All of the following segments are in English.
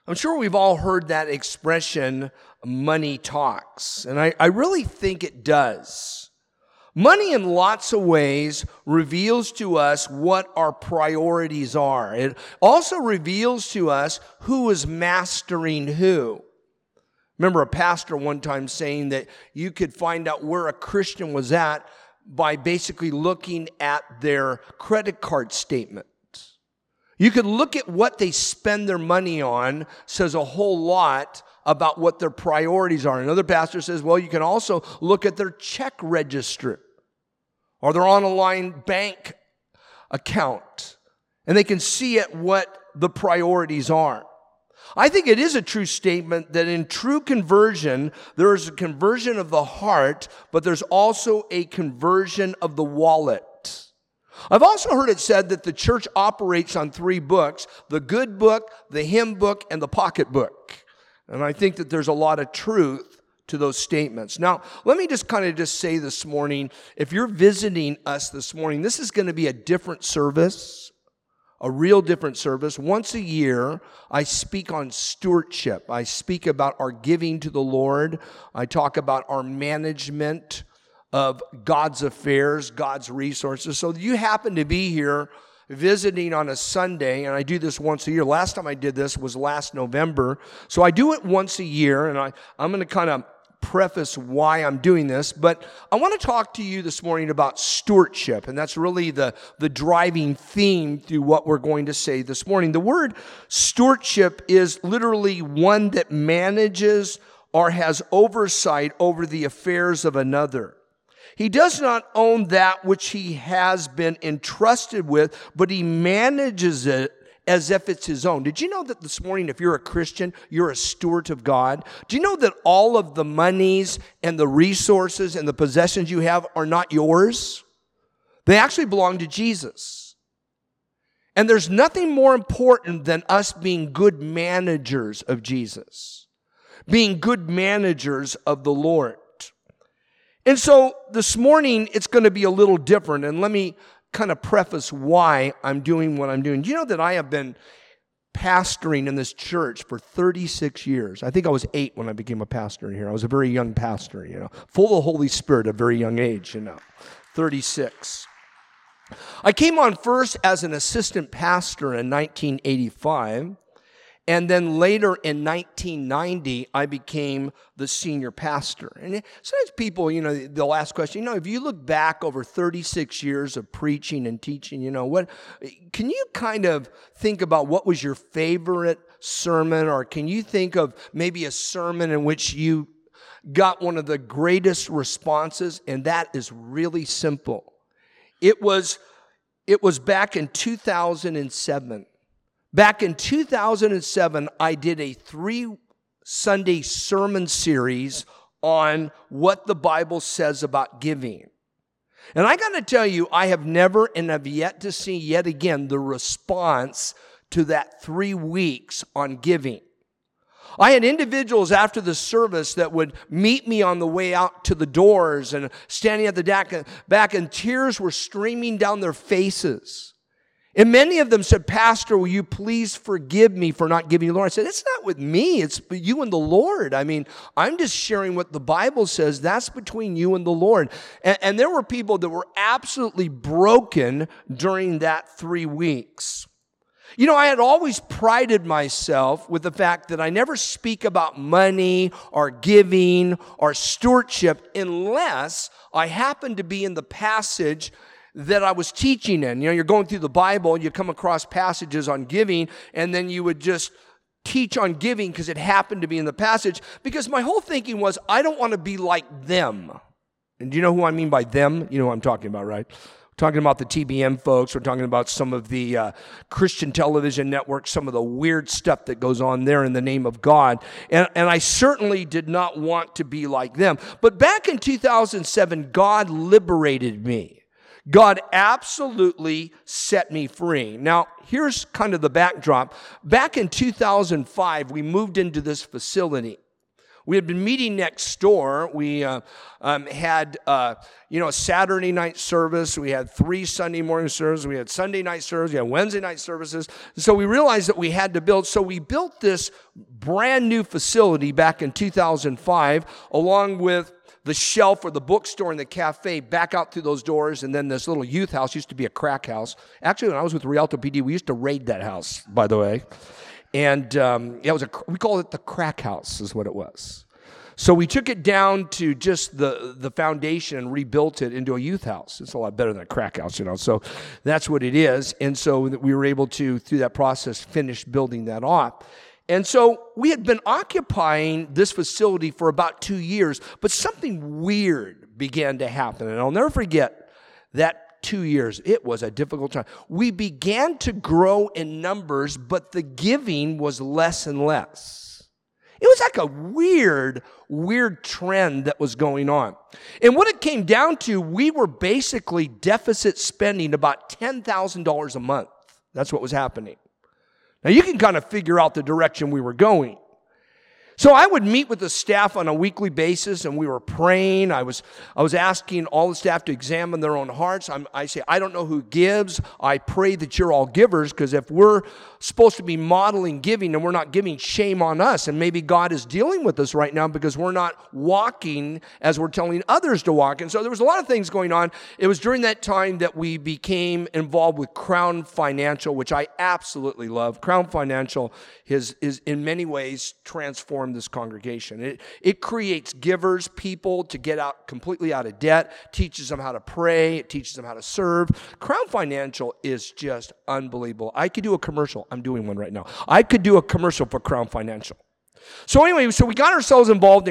I'm sure we've all heard that expression, money talks, and I really think it does. Money in lots of ways reveals to us what our priorities are. It also reveals to us who is mastering who. Remember a pastor one time saying that you could find out where a Christian was at by basically looking at their credit card statement. You could look at what they spend their money on, says a whole lot about what their priorities are. Another pastor says, well, you can also look at their check register or their online bank account, and they can see at what the priorities are. I think it is a true statement that in true conversion, there is a conversion of the heart, but there's also a conversion of the wallet. I've also heard it said that the church operates on 3 books: the good book, the hymn book, and the pocketbook. And I think that there's a lot of truth to those statements. Now, let me just say this morning, if you're visiting us this morning, this is going to be a different service, a real different service. Once a year, I speak on stewardship. I speak about our giving to the Lord. I talk about our management of God's affairs, God's resources. So you happen to be here visiting on a Sunday, and I do this once a year. Last time I did this was last November. So I do it once a year, and I'm going to kind of preface why I'm doing this, but I want to talk to you this morning about stewardship, and that's really the driving theme through what we're going to say this morning. The word stewardship is literally one that manages or has oversight over the affairs of another. He does not own that which he has been entrusted with, but he manages it as if it's his own. Did you know that this morning, if you're a Christian, you're a steward of God? Do you know that all of the monies and the resources and the possessions you have are not yours? They actually belong to Jesus. And there's nothing more important than us being good managers of Jesus, being good managers of the Lord. And so this morning, it's going to be a little different. And let me kind of preface why I'm doing what I'm doing. Do you know that I have been pastoring in this church for 36 years? I think I was 8 when I became a pastor here. I was a very young pastor, full of the Holy Spirit at a very young age, 36. I came on first as an assistant pastor in 1985. And then later in 1990, I became the senior pastor. And sometimes people, they'll ask questions, if you look back over 36 years of preaching and teaching, what can you kind of think about what was your favorite sermon? Or can you think of maybe a sermon in which you got one of the greatest responses? And that is really simple. It was back in 2007. Back in 2007, I did a 3-Sunday sermon series on what the Bible says about giving. And I got to tell you, I have never and have yet to see yet again the response to that 3 weeks on giving. I had individuals after the service that would meet me on the way out to the doors and standing at the back, and tears were streaming down their faces. And many of them said, Pastor, will you please forgive me for not giving you the Lord? I said, it's not with me. It's you and the Lord. I mean, I'm just sharing what the Bible says. That's between you and the Lord. And there were people that were absolutely broken during that 3 weeks. I had always prided myself with the fact that I never speak about money or giving or stewardship unless I happen to be in the passage that I was teaching in. You're going through the Bible and you come across passages on giving, and then you would just teach on giving because it happened to be in the passage, because my whole thinking was, I don't want to be like them. And do you know who I mean by them? You know who I'm talking about, right? We're talking about the TBN folks. We're talking about some of the Christian television networks, some of the weird stuff that goes on there in the name of God. And I certainly did not want to be like them. But back in 2007, God liberated me. God absolutely set me free. Now, here's kind of the backdrop. Back in 2005, we moved into this facility. We had been meeting next door. We had, a Saturday night service. We had 3 Sunday morning services. We had Sunday night services. We had Wednesday night services. And so we realized that we had to build. So we built this brand new facility back in 2005, along with the shelf or the bookstore and the cafe back out through those doors, and then this little youth house used to be a crack house. Actually, when I was with Rialto PD, we used to raid that house, by the way. And we called it the crack house is what it was. So we took it down to just the foundation and rebuilt it into a youth house. It's a lot better than a crack house, So that's what it is. And so we were able to, through that process, finish building that off. And so we had been occupying this facility for about 2 years, but something weird began to happen. And I'll never forget that 2 years. It was a difficult time. We began to grow in numbers, but the giving was less and less. It was like a weird trend that was going on. And what it came down to, we were basically deficit spending about $10,000 a month. That's what was happening. Now, you can kind of figure out the direction we were going. So I would meet with the staff on a weekly basis, and we were praying. I was asking all the staff to examine their own hearts. I say, I don't know who gives. I pray that you're all givers, because if we're supposed to be modeling giving and we're not giving, shame on us. And maybe God is dealing with us right now because we're not walking as we're telling others to walk. And so there was a lot of things going on. It was during that time that we became involved with Crown Financial, which I absolutely love. Crown Financial is in many ways transformed this congregation. It creates givers, people to get out completely out of debt, teaches them how to pray, it teaches them how to serve. Crown Financial is just unbelievable. I could do a commercial. I'm doing one right now. I could do a commercial for Crown Financial. So anyway, we got ourselves involved in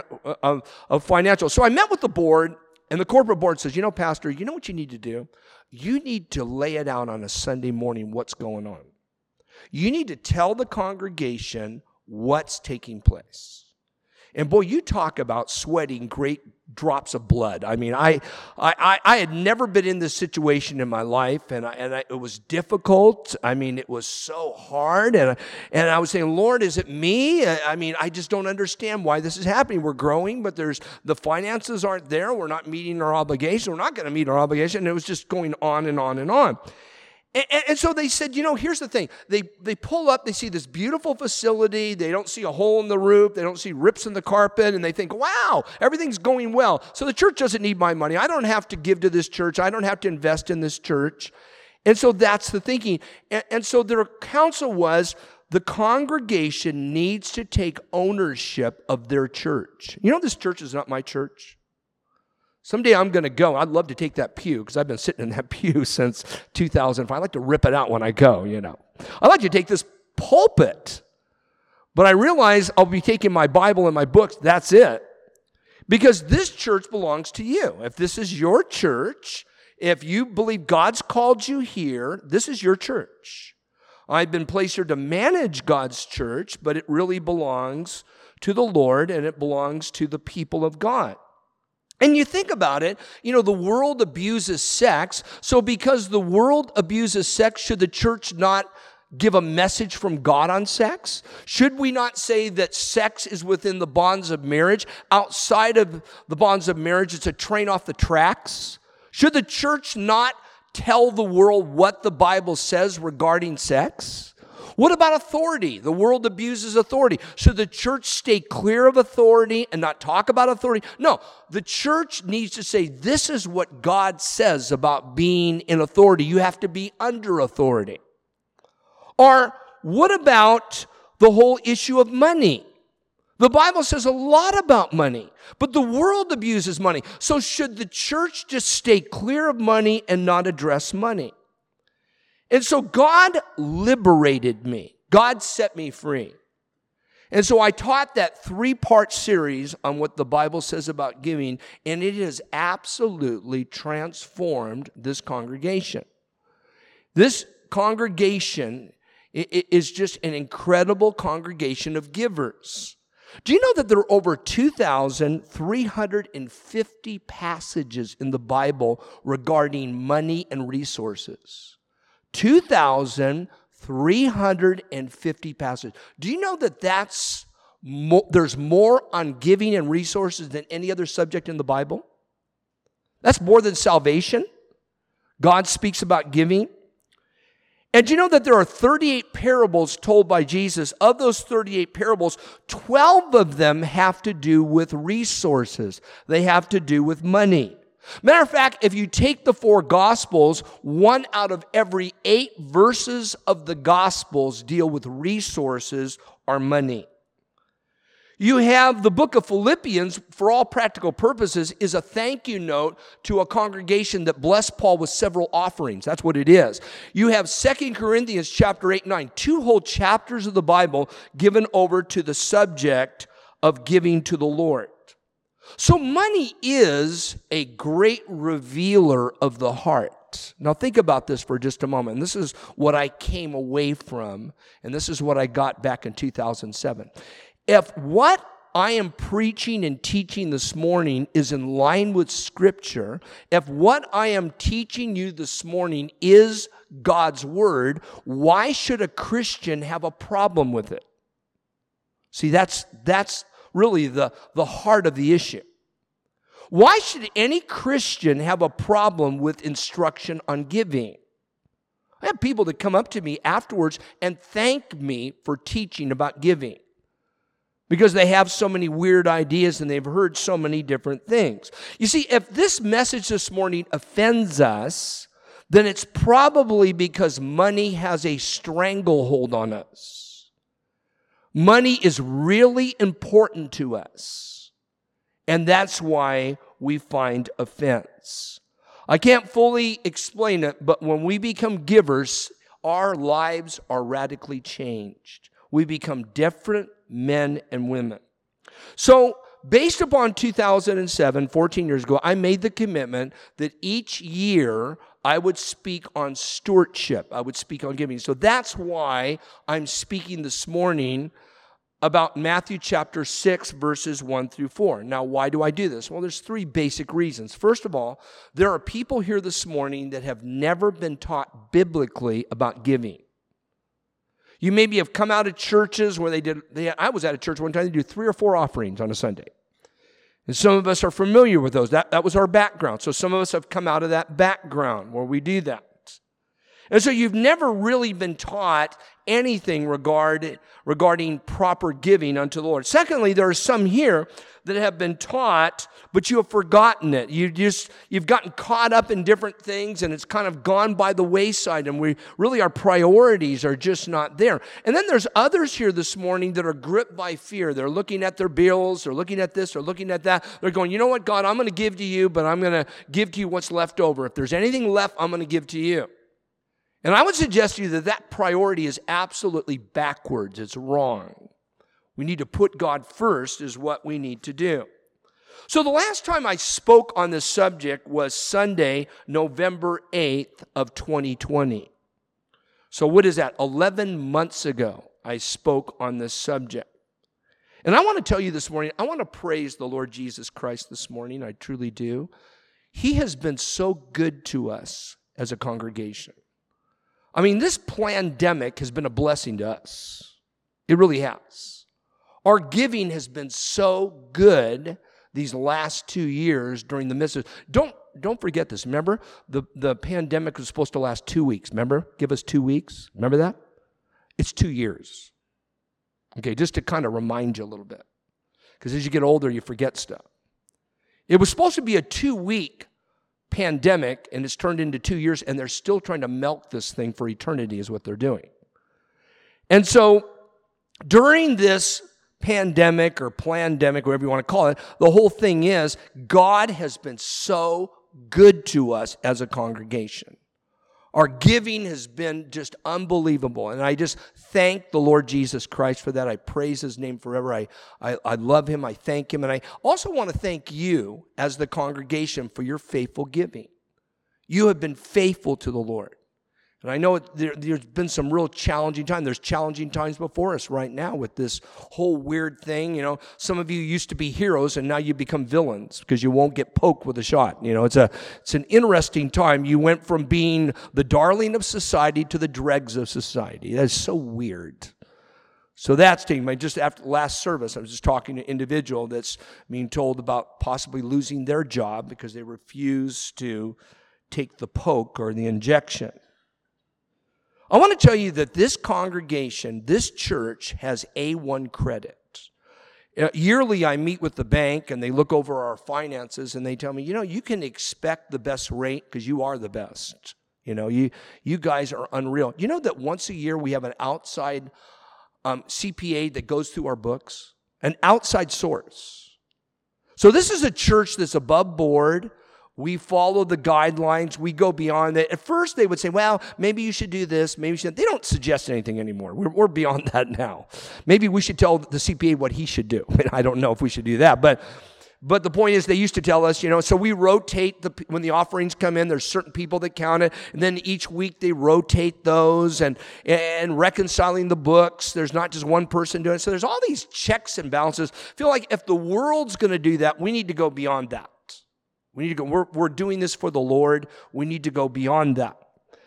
financial. So I met with the board, and the corporate board says, Pastor, you know what you need to do? You need to lay it out on a Sunday morning what's going on. You need to tell the congregation what's taking place. And boy, you talk about sweating great drops of blood. I mean, I had never been in this situation in my life, and it was difficult. I mean, it was so hard, and I was saying, Lord, is it me? I just don't understand why this is happening. We're growing, but the finances aren't there. We're not meeting our obligation. We're not going to meet our obligation. And it was just going on and on and on. And so they said, here's the thing. They pull up, they see this beautiful facility. They don't see a hole in the roof. They don't see rips in the carpet. And they think, wow, everything's going well. So the church doesn't need my money. I don't have to give to this church. I don't have to invest in this church. And so that's the thinking. And so their counsel was, the congregation needs to take ownership of their church. This church is not my church. Someday I'm going to go. I'd love to take that pew because I've been sitting in that pew since 2005. I like to rip it out when I go, I'd like to take this pulpit. But I realize I'll be taking my Bible and my books. That's it. Because this church belongs to you. If this is your church, if you believe God's called you here, this is your church. I've been placed here to manage God's church, but it really belongs to the Lord and it belongs to the people of God. And you think about it, the world abuses sex. So because the world abuses sex, should the church not give a message from God on sex? Should we not say that sex is within the bonds of marriage? Outside of the bonds of marriage, it's a train off the tracks. Should the church not tell the world what the Bible says regarding sex? What about authority? The world abuses authority. Should the church stay clear of authority and not talk about authority? No, the church needs to say, this is what God says about being in authority. You have to be under authority. Or what about the whole issue of money? The Bible says a lot about money, but the world abuses money. So should the church just stay clear of money and not address money? And so God liberated me. God set me free. And so I taught that 3-part series on what the Bible says about giving, and it has absolutely transformed this congregation. This congregation is just an incredible congregation of givers. Do you know that there are over 2,350 passages in the Bible regarding money and resources? 2,350 passages. Do you know that that's there's more on giving and resources than any other subject in the Bible? That's more than salvation. God speaks about giving. And do you know that there are 38 parables told by Jesus? Of those 38 parables, 12 of them have to do with resources. They have to do with money. Matter of fact, if you take the 4 Gospels, 1 out of every 8 verses of the Gospels deal with resources or money. You have the book of Philippians, for all practical purposes, is a thank you note to a congregation that blessed Paul with several offerings. That's what it is. You have 2 Corinthians chapter 8 and 9, 2 whole chapters of the Bible given over to the subject of giving to the Lord. So money is a great revealer of the heart. Now think about this for just a moment. This is what I came away from, and this is what I got back in 2007. If what I am preaching and teaching this morning is in line with Scripture, if what I am teaching you this morning is God's Word, why should a Christian have a problem with it? See, that's really the heart of the issue. Why should any Christian have a problem with instruction on giving? I have people that come up to me afterwards and thank me for teaching about giving, because they have so many weird ideas and they've heard so many different things. You see, if this message this morning offends us, then it's probably because money has a stranglehold on us. Money is really important to us, and that's why we find offense. I can't fully explain it, but when we become givers, our lives are radically changed. We become different men and women. So, based upon 2007, 14 years ago, I made the commitment that each year I would speak on stewardship. I would speak on giving. So that's why I'm speaking this morning about Matthew chapter 6, verses 1 through 4. Now, why do I do this? Well, there's 3 basic reasons. First of all, there are people here this morning that have never been taught biblically about giving. You maybe have come out of churches where I was at a church one time, they do 3 or 4 offerings on a Sunday. And some of us are familiar with those. That was our background. So some of us have come out of that background where we do that. And so you've never really been taught anything regarding proper giving unto the Lord. Secondly, there are some here that have been taught, but you have forgotten it. You've gotten caught up in different things, and it's kind of gone by the wayside, and our priorities are just not there. And then there's others here this morning that are gripped by fear. They're looking at their bills, they're looking at this, they're looking at that. They're going, you know what, God, I'm going to give to you, but I'm going to give to you what's left over. If there's anything left, I'm going to give to you. And I would suggest to you that priority is absolutely backwards. It's wrong. We need to put God first is what we need to do. So the last time I spoke on this subject was Sunday, November 8th of 2020. So what is that? 11 months ago, I spoke on this subject. And I want to tell you this morning, I want to praise the Lord Jesus Christ this morning. I truly do. He has been so good to us as a congregation. I mean, this pandemic has been a blessing to us. It really has. Our giving has been so good these last 2 years during the midst of... Don't forget this. Remember, the pandemic was supposed to last 2 weeks. Remember? Give us 2 weeks. Remember that? It's 2 years. Okay, just to kind of remind you a little bit. Because as you get older, you forget stuff. It was supposed to be a 2-week pandemic, and it's turned into 2 years, and they're still trying to milk this thing for eternity is what they're doing. And so during this pandemic or plandemic, whatever you want to call it, the whole thing is God has been so good to us as a congregation. Our giving has been just unbelievable, and I just thank the Lord Jesus Christ for that. I praise His name forever. I love Him. I thank Him, and I also want to thank you as the congregation for your faithful giving. You have been faithful to the Lord. And I know there's been some real challenging times. There's challenging times before us right now with this whole weird thing. You know, some of you used to be heroes and now you become villains because you won't get poked with a shot. You know, it's an interesting time. You went from being the darling of society to the dregs of society. That's so weird. So that's taking just after the last service, I was just talking to an individual that's being told about possibly losing their job because they refuse to take the poke or the injection. I want to tell you that this congregation, this church, has A1 credit. Yearly, I meet with the bank, and they look over our finances, and they tell me, you can expect the best rate because you are the best. You guys are unreal. You know that once a year we have an outside CPA that goes through our books? An outside source. So this is a church that's above board. We follow the guidelines. We go beyond it. At first, they would say, well, maybe you should do this. Maybe you should. They don't suggest anything anymore. We're beyond that now. Maybe we should tell the CPA what he should do. I don't know if we should do that. But the point is, they used to tell us, so we rotate when the offerings come in, there's certain people that count it. And then each week they rotate those and reconciling the books. There's not just one person doing it. So there's all these checks and balances. I feel like if the world's going to do that, we need to go beyond that. We need to go, we're doing this for the Lord. We need to go beyond that.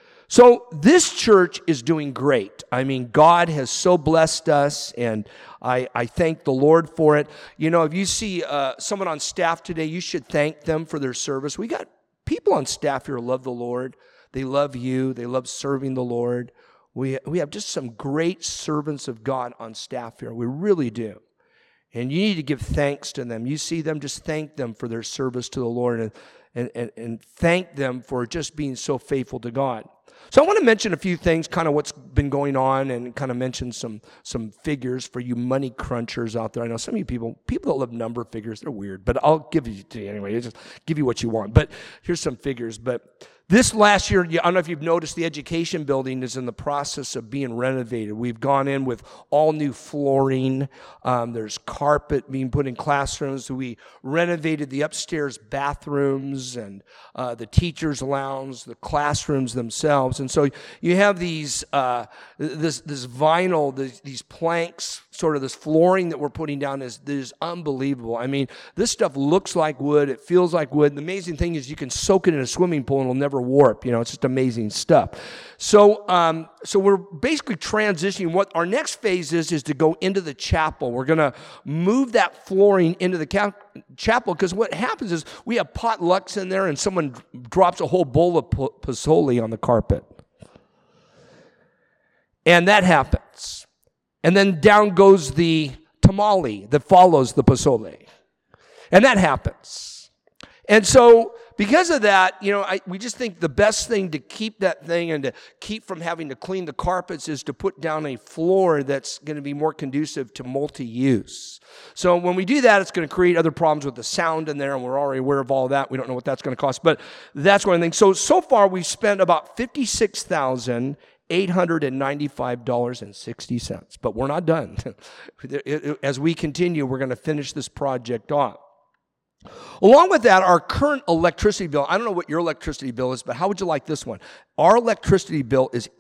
So this church is doing great. I mean, God has so blessed us, and I thank the Lord for it. If you see someone on staff today, you should thank them for their service. We got people on staff here who love the Lord. They love you. They love serving the Lord. We have just some great servants of God on staff here. We really do. And you need to give thanks to them. You see them, just thank them for their service to the Lord and thank them for just being so faithful to God. So I want to mention a few things, kind of what's been going on, and kind of mention some figures for you money crunchers out there. I know some of you people that love number figures, they're weird, but I'll give you to you anyway. I'll just give you what you want. But here's some figures. But this last year, I don't know if you've noticed, the education building is in the process of being renovated. We've gone in with all new flooring. There's carpet being put in classrooms. We renovated the upstairs bathrooms and the teacher's lounge, the classrooms themselves. And so you have these this vinyl, these planks, sort of this flooring that we're putting down is unbelievable. I mean, this stuff looks like wood. It feels like wood. The amazing thing is you can soak it in a swimming pool and it'll never warp. It's just amazing stuff. So we're basically transitioning. What our next phase is to go into the chapel. We're going to move that flooring into the chapel, because what happens is we have potlucks in there and someone drops a whole bowl of pozole on the carpet. And that happens. And then down goes the tamale that follows the pozole. And that happens. And so because of that, we just think the best thing to keep that thing and to keep from having to clean the carpets is to put down a floor that's going to be more conducive to multi-use. So when we do that, it's going to create other problems with the sound in there, and we're already aware of all that. We don't know what that's going to cost, but that's one thing. So far, we've spent about $56,895.60, but we're not done. As we continue, we're going to finish this project off. Along with that, our current electricity bill, I don't know what your electricity bill is, but how would you like this one? Our electricity bill is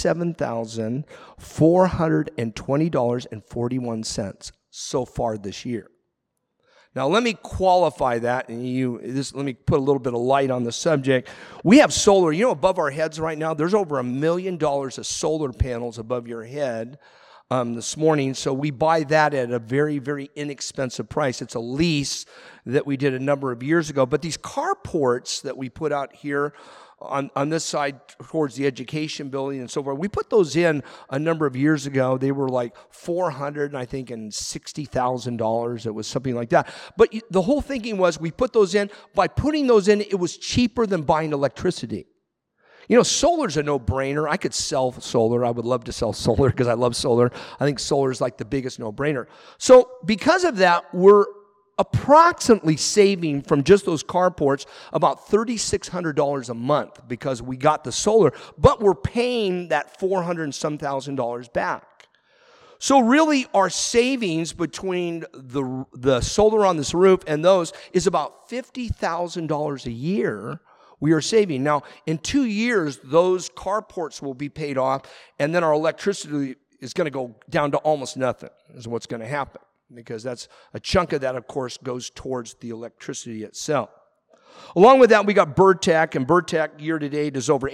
$87,420.41 so far this year. Now, let me qualify that, and let me put a little bit of light on the subject. We have solar. Above our heads right now, there's over $1 million of solar panels above your head this morning. So we buy that at a very, very inexpensive price. It's a lease that we did a number of years ago. But these carports that we put out here on this side towards the education building and so forth, we put those in a number of years ago. They were like $400,000, I think, and $60,000. It was something like that. But the whole thinking was we put those in. By putting those in, it was cheaper than buying electricity. Solar's a no-brainer. I could sell solar. I would love to sell solar because I love solar. I think solar is like the biggest no-brainer. So because of that, we're approximately saving from just those carports about $3,600 a month because we got the solar, but we're paying that $400,000 and some thousand back. So really our savings between the solar on this roof and those is about $50,000 a year we are saving. Now, in 2 years, those carports will be paid off, and then our electricity is going to go down to almost nothing, is what's going to happen, because that's a chunk of that, of course, goes towards the electricity itself. Along with that, we got Burtech, and Burtech year-to-date is over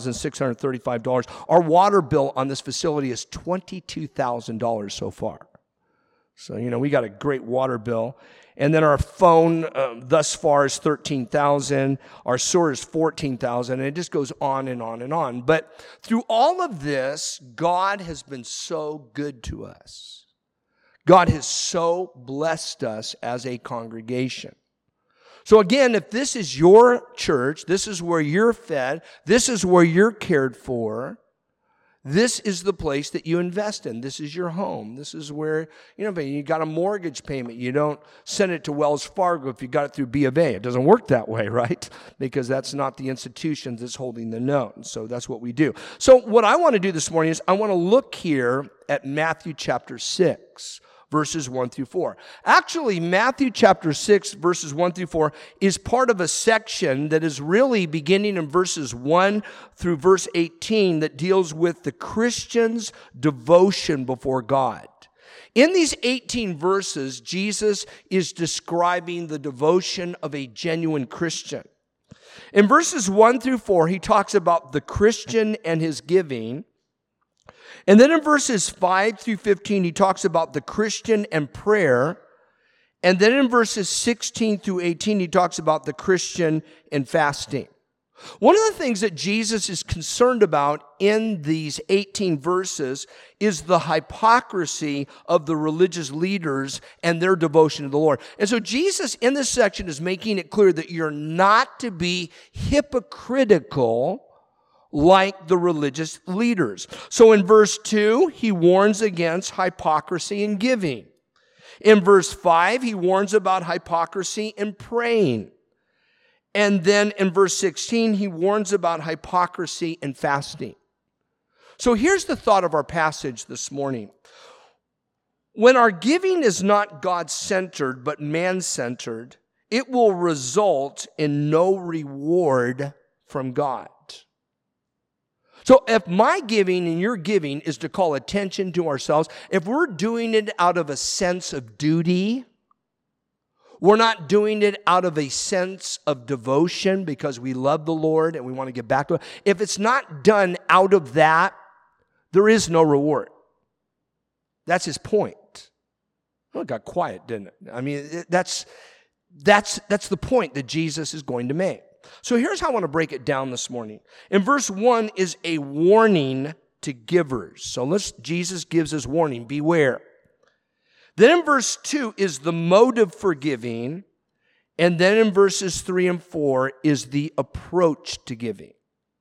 $8,635. Our water bill on this facility is $22,000 so far. So, we got a great water bill. And then our phone thus far is $13,000. Our sewer is $14,000. And it just goes on and on and on. But through all of this, God has been so good to us. God has so blessed us as a congregation. So again, if this is your church, this is where you're fed, this is where you're cared for, this is the place that you invest in. This is your home. This is where, you got a mortgage payment. You don't send it to Wells Fargo if you got it through B of A. It doesn't work that way, right? Because that's not the institution that's holding the note. So that's what we do. So what I want to do this morning is I want to look here at Matthew chapter 6. Verses 1 through 4. Actually, Matthew chapter 6, verses 1 through 4 is part of a section that is really beginning in verses 1 through verse 18 that deals with the Christian's devotion before God. In these 18 verses, Jesus is describing the devotion of a genuine Christian. In verses 1 through 4, he talks about the Christian and his giving. And then in verses 5 through 15, he talks about the Christian and prayer. And then in verses 16 through 18, he talks about the Christian and fasting. One of the things that Jesus is concerned about in these 18 verses is the hypocrisy of the religious leaders and their devotion to the Lord. And so Jesus in this section is making it clear that you're not to be hypocritical like the religious leaders. So in verse 2, he warns against hypocrisy in giving. In verse 5, he warns about hypocrisy in praying. And then in verse 16, he warns about hypocrisy in fasting. So here's the thought of our passage this morning. When our giving is not God-centered but man-centered, it will result in no reward from God. So if my giving and your giving is to call attention to ourselves, if we're doing it out of a sense of duty, we're not doing it out of a sense of devotion because we love the Lord and we want to get back to it. If it's not done out of that, there is no reward. That's his point. Oh, it got quiet, didn't it? I mean, that's the point that Jesus is going to make. So here's how I want to break it down this morning. In verse 1 is a warning to givers. So Jesus gives his warning, beware. Then in verse 2 is the motive for giving. And then in verses 3 and 4 is the approach to giving.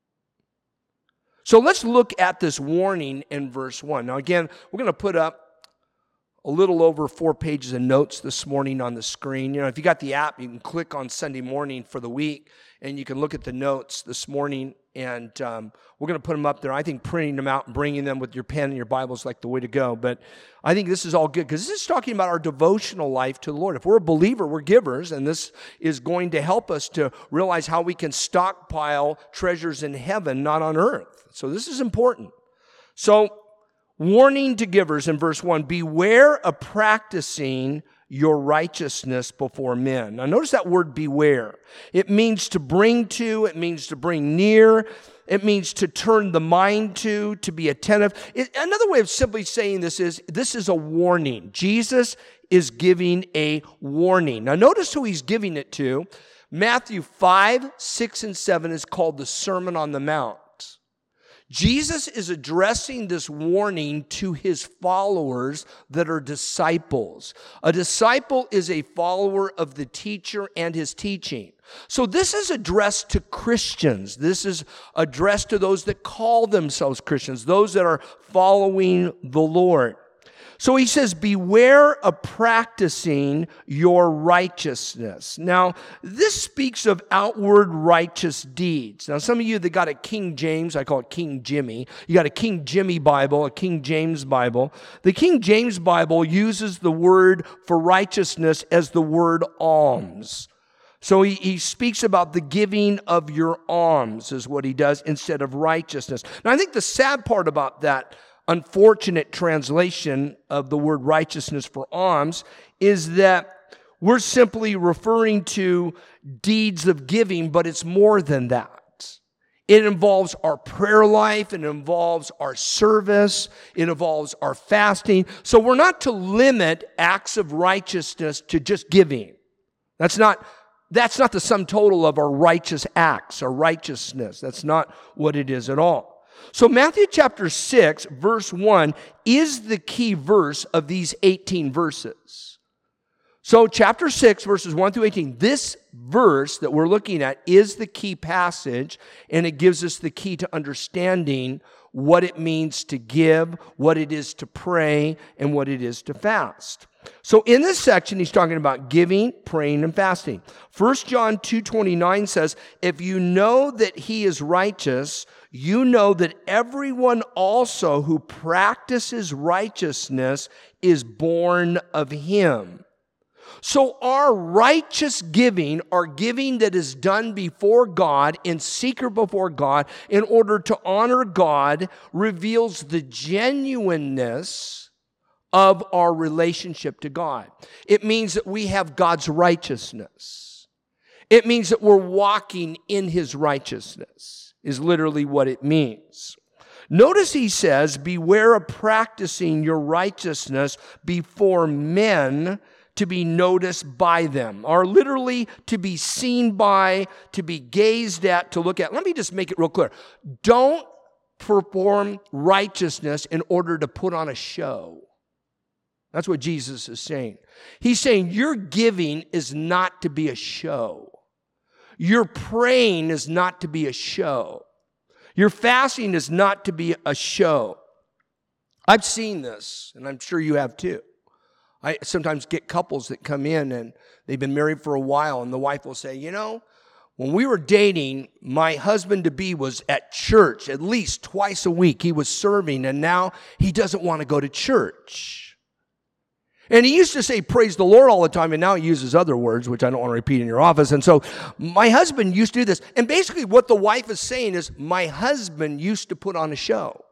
So let's look at this warning in verse 1. Now again, we're going to put up a little over 4 pages of notes this morning on the screen. If you got the app, you can click on Sunday morning for the week, and you can look at the notes this morning, and we're going to put them up there. I think printing them out and bringing them with your pen and your Bible is like the way to go, but I think this is all good because this is talking about our devotional life to the Lord. If we're a believer, we're givers, and this is going to help us to realize how we can stockpile treasures in heaven, not on earth. So this is important. So, warning to givers in verse 1, beware of practicing your righteousness before men. Now notice that word beware. It means to bring to, it means to bring near, it means to turn the mind to be attentive. Another way of simply saying this is a warning. Jesus is giving a warning. Now notice who he's giving it to. Matthew 5, 6, and 7 is called the Sermon on the Mount. Jesus is addressing this warning to his followers that are disciples. A disciple is a follower of the teacher and his teaching. So this is addressed to Christians. This is addressed to those that call themselves Christians, those that are following the Lord. So he says, beware of practicing your righteousness. Now, this speaks of outward righteous deeds. Now, some of you that got a King James, I call it King Jimmy. You got a King Jimmy Bible, a King James Bible. The King James Bible uses the word for righteousness as the word alms. So he speaks about the giving of your alms is what he does instead of righteousness. Now, I think the sad part about that unfortunate translation of the word righteousness for alms is that we're simply referring to deeds of giving, but it's more than that. It involves our prayer life. It involves our service. It involves our fasting. So we're not to limit acts of righteousness to just giving. That's not the sum total of our righteous acts, our righteousness. That's not what it is at all. So Matthew chapter 6, verse 1 is the key verse of these 18 verses. So chapter 6, verses 1 through 18, this verse that we're looking at is the key passage, and it gives us the key to understanding what it means to give, what it is to pray, and what it is to fast. So in this section, he's talking about giving, praying, and fasting. 1 John 2:29 says, if you know that he is righteous, you know that everyone also who practices righteousness is born of him. So our righteous giving, our giving that is done before God, in secret before God, in order to honor God, reveals the genuineness of our relationship to God. It means that we have God's righteousness. It means that we're walking in his righteousness, is literally what it means. Notice he says, beware of practicing your righteousness before men to be noticed by them, or literally to be seen by, to be gazed at, to look at. Let me just make it real clear. Don't perform righteousness in order to put on a show. That's what Jesus is saying. He's saying your giving is not to be a show. Your praying is not to be a show. Your fasting is not to be a show. I've seen this, and I'm sure you have too. I sometimes get couples that come in and they've been married for a while, and the wife will say, you know, when we were dating, my husband-to-be was at church at least twice a week. He was serving, and now he doesn't want to go to church. And he used to say, praise the Lord all the time, and now he uses other words, which I don't want to repeat in your office. And so my husband used to do this. And basically what the wife is saying is, my husband used to put on a show.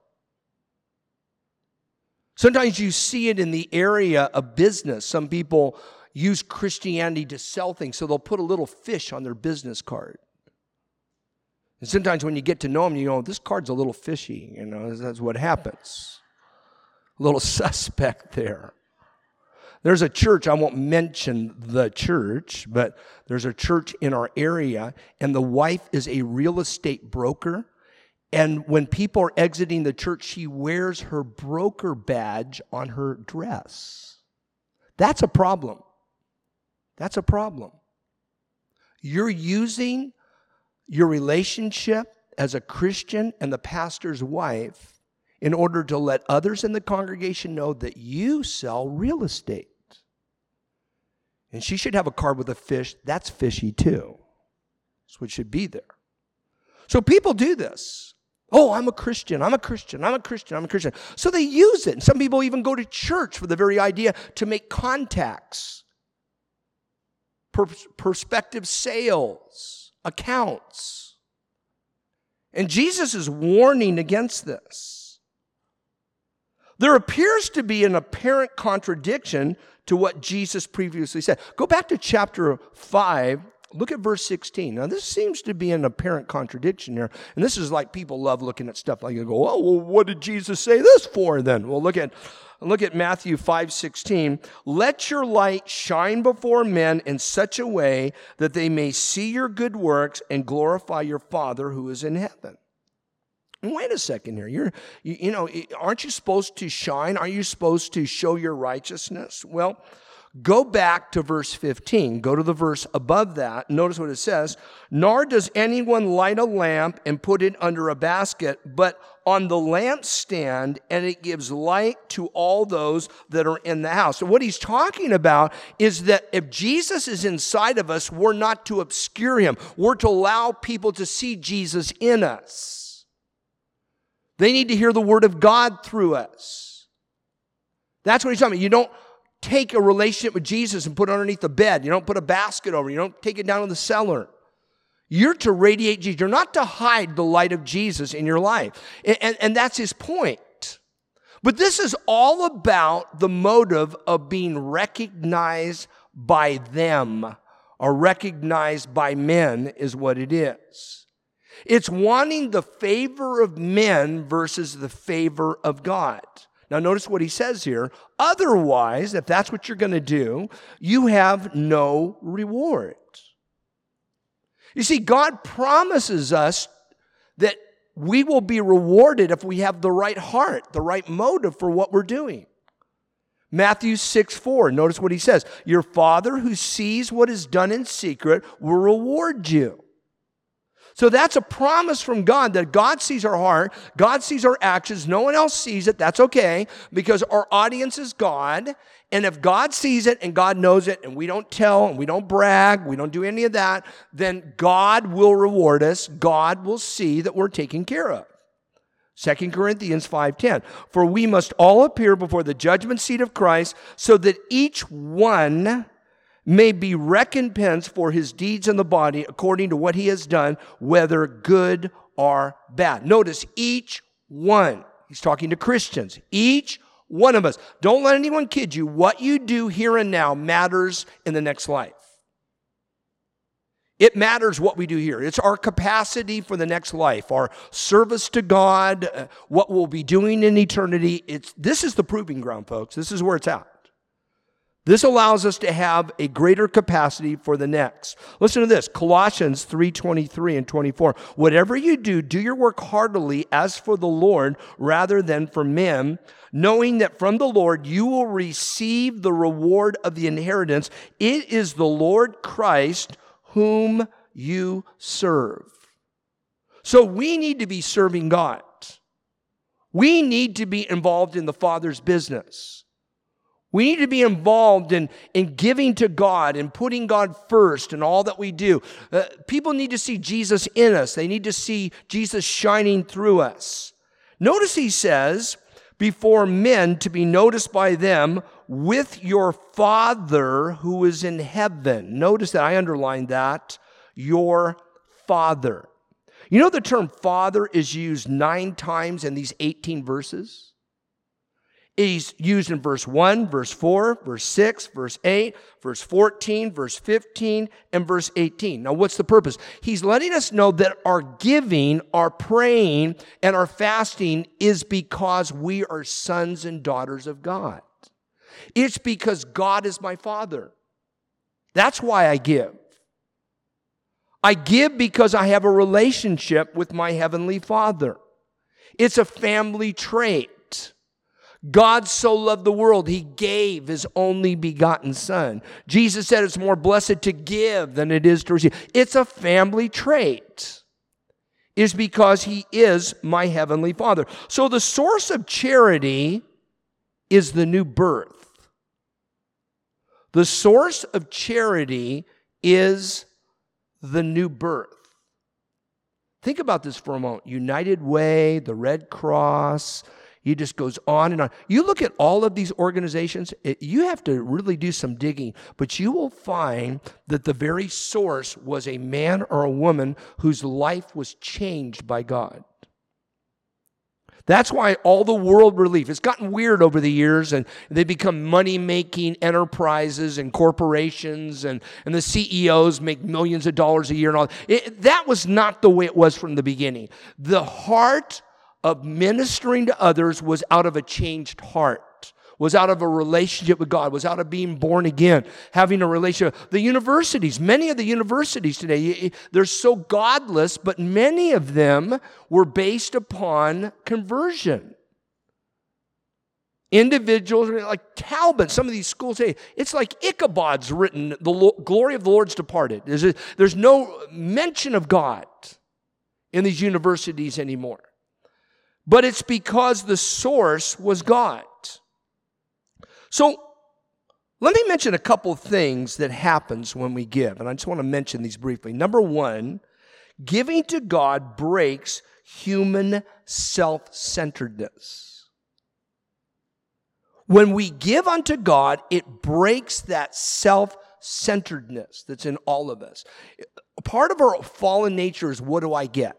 Sometimes you see it in the area of business. Some people use Christianity to sell things, so they'll put a little fish on their business card. And sometimes when you get to know them, you know, this card's a little fishy. You know, that's what happens. A little suspect there. There's a church, I won't mention the church, but there's a church in our area, and the wife is a real estate broker. And when people are exiting the church, she wears her broker badge on her dress. That's a problem. That's a problem. You're using your relationship as a Christian and the pastor's wife in order to let others in the congregation know that you sell real estate. And she should have a card with a fish. That's fishy too. That's what should be there. So people do this. Oh, I'm a Christian, I'm a Christian, I'm a Christian, I'm a Christian. So they use it. And some people even go to church for the very idea to make contacts, prospective sales, accounts. And Jesus is warning against this. There appears to be an apparent contradiction to what Jesus previously said. Go back to chapter 5. Look at verse 16. Now, this seems to be an apparent contradiction here. And this is like people love looking at stuff like you go, oh, well, what did Jesus say this for then? Well, look at Matthew 5:16. Let your light shine before men in such a way that they may see your good works and glorify your Father who is in heaven. And wait a second here. You know, aren't you supposed to shine? Aren't you supposed to show your righteousness? Well, go back to verse 15. Go to the verse above that. Notice what it says. Nor does anyone light a lamp and put it under a basket, but on the lampstand, and it gives light to all those that are in the house. So what he's talking about is that if Jesus is inside of us, we're not to obscure him. We're to allow people to see Jesus in us. They need to hear the word of God through us. That's what he's talking about. You don't take a relationship with Jesus and put it underneath the bed. You don't put a basket over it. You don't take it down in the cellar. You're to radiate Jesus. You're not to hide the light of Jesus in your life. And that's his point. But this is all about the motive of being recognized by them or recognized by men is what it is. It's wanting the favor of men versus the favor of God. Now notice what he says here. Otherwise, if that's what you're going to do, you have no reward. You see, God promises us that we will be rewarded if we have the right heart, the right motive for what we're doing. Matthew 6:4, notice what he says. Your Father who sees what is done in secret will reward you. So that's a promise from God that God sees our heart, God sees our actions, no one else sees it, that's okay, because our audience is God, and if God sees it and God knows it, and we don't tell, and we don't brag, we don't do any of that, then God will reward us, God will see that we're taken care of. 2 Corinthians 5:10, for we must all appear before the judgment seat of Christ, so that each one may be recompensed for his deeds in the body according to what he has done, whether good or bad. Notice, each one. He's talking to Christians. Each one of us. Don't let anyone kid you. What you do here and now matters in the next life. It matters what we do here. It's our capacity for the next life, our service to God, what we'll be doing in eternity. This is the proving ground, folks. This is where it's at. This allows us to have a greater capacity for the next. Listen to this, Colossians 3:23 and 24. Whatever you do, do your work heartily as for the Lord rather than for men, knowing that from the Lord you will receive the reward of the inheritance. It is the Lord Christ whom you serve. So we need to be serving God. We need to be involved in the Father's business. We need to be involved in giving to God and putting God first in all that we do. People need to see Jesus in us. They need to see Jesus shining through us. Notice he says, before men to be noticed by them with your Father who is in heaven. Notice that, I underlined that, your Father. You know the term Father is used 9 times in these 18 verses? He's used in verse 1, verse 4, verse 6, verse 8, verse 14, verse 15, and verse 18. Now, what's the purpose? He's letting us know that our giving, our praying, and our fasting is because we are sons and daughters of God. It's because God is my Father. That's why I give. I give because I have a relationship with my Heavenly Father. It's a family trait. God so loved the world, he gave his only begotten Son. Jesus said it's more blessed to give than it is to receive. It's a family trait. It's because he is my Heavenly Father. So the source of charity is the new birth. The source of charity is the new birth. Think about this for a moment. United Way, the Red Cross, it just goes on and on. You look at all of these organizations, you have to really do some digging, but you will find that the very source was a man or a woman whose life was changed by God. That's why all the world relief, it's gotten weird over the years, and they become money-making enterprises and corporations, and the CEOs make millions of dollars a year and all. That was not the way it was from the beginning. The heart of ministering to others was out of a changed heart, was out of a relationship with God, was out of being born again, having a relationship. The universities, many of the universities today, they're so godless, but many of them were based upon conversion. Individuals like Talbot, some of these schools say, it's like Ichabod's written, the glory of the Lord's departed. There's no mention of God in these universities anymore. But it's because the source was God. So let me mention a couple of things that happens when we give. And I just want to mention these briefly. Number one, giving to God breaks human self-centeredness. When we give unto God, it breaks that self-centeredness that's in all of us. Part of our fallen nature is, what do I get?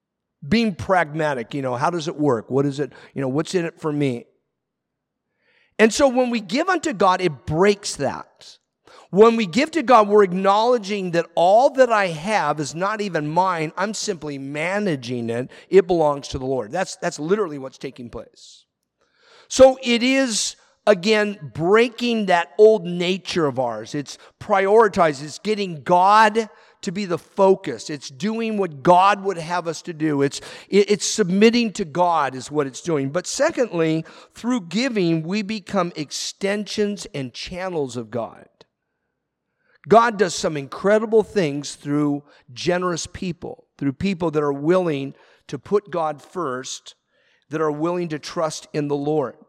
Being pragmatic, how does it work? What is it, what's in it for me? And so when we give unto God, it breaks that. When we give to God, we're acknowledging that all that I have is not even mine. I'm simply managing it. It belongs to the Lord. That's literally what's taking place. So it is, again, breaking that old nature of ours. It's prioritized. It's getting God to be the focus. It's doing what God would have us to do. It's submitting to God is what it's doing. But secondly, through giving, we become extensions and channels of God. God does some incredible things through generous people, through people that are willing to put God first, that are willing to trust in the Lord.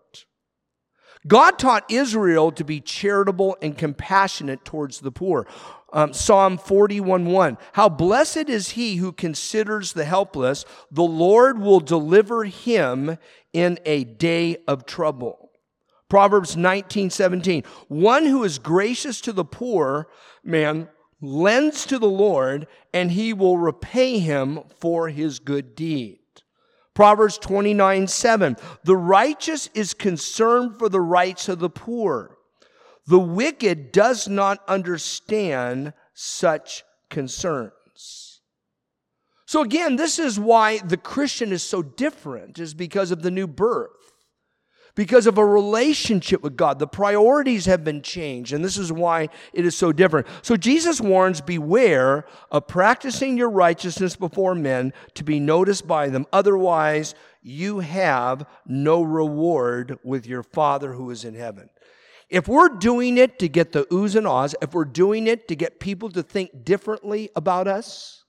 God taught Israel to be charitable and compassionate towards the poor. Psalm 41:1, how blessed is he who considers the helpless. The Lord will deliver him in a day of trouble. Proverbs 19:17, one who is gracious to the poor man lends to the Lord, and he will repay him for his good deed. Proverbs 29:7, the righteous is concerned for the rights of the poor. The wicked does not understand such concerns. So again, this is why the Christian is so different, is because of the new birth. Because of a relationship with God. The priorities have been changed, and this is why it is so different. So Jesus warns, beware of practicing your righteousness before men to be noticed by them. Otherwise, you have no reward with your Father who is in heaven. If we're doing it to get the oohs and ahs, if we're doing it to get people to think differently about us,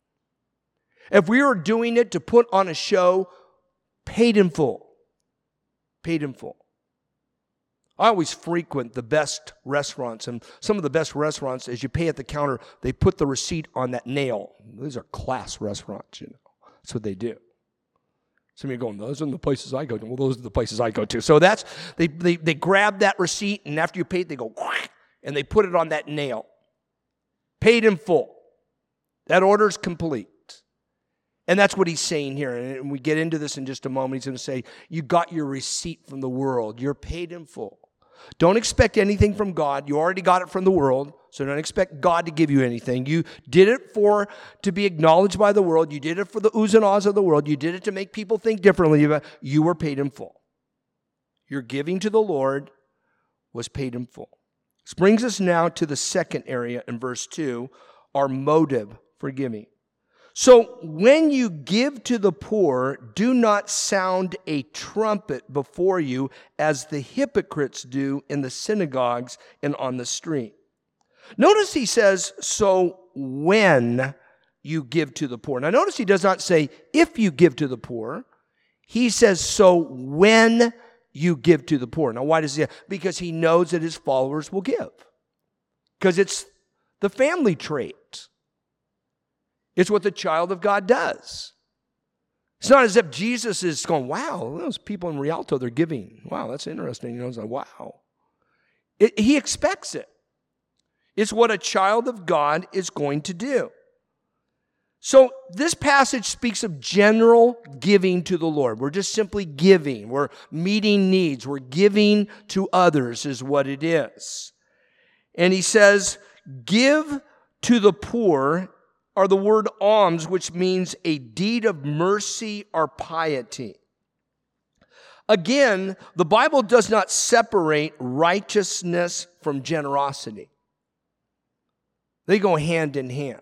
if we are doing it to put on a show, paid in full. Paid in full. I always frequent the best restaurants, and some of the best restaurants, as you pay at the counter, they put the receipt on that nail. These are class restaurants, you know. That's what they do. Some of you are going, those are the places I go to. Well, those are the places I go to. So that's, they grab that receipt, and after you pay it, they go, and they put it on that nail. Paid in full. That order's complete. And that's what he's saying here. And we get into this in just a moment. He's going to say, you got your receipt from the world. You're paid in full. Don't expect anything from God. You already got it from the world. So don't expect God to give you anything. You did it to be acknowledged by the world. You did it for the oohs and ahs of the world. You did it to make people think differently. You were paid in full. Your giving to the Lord was paid in full. This brings us now to the second area in verse 2, our motive for giving. So when you give to the poor, do not sound a trumpet before you as the hypocrites do in the synagogues and on the street. Notice he says, so when you give to the poor. Now notice he does not say, if you give to the poor. He says, so when you give to the poor. Now why does he? Because he knows that his followers will give. Because it's the family trait. It's what the child of God does. It's not as if Jesus is going, wow, those people in Rialto, they're giving. Wow, that's interesting. You know, it's like, wow. He expects it. It's what a child of God is going to do. So this passage speaks of general giving to the Lord. We're just simply giving. We're meeting needs. We're giving to others is what it is. And he says, give to the poor, are the word alms, which means a deed of mercy or piety. Again, the Bible does not separate righteousness from generosity. They go hand in hand.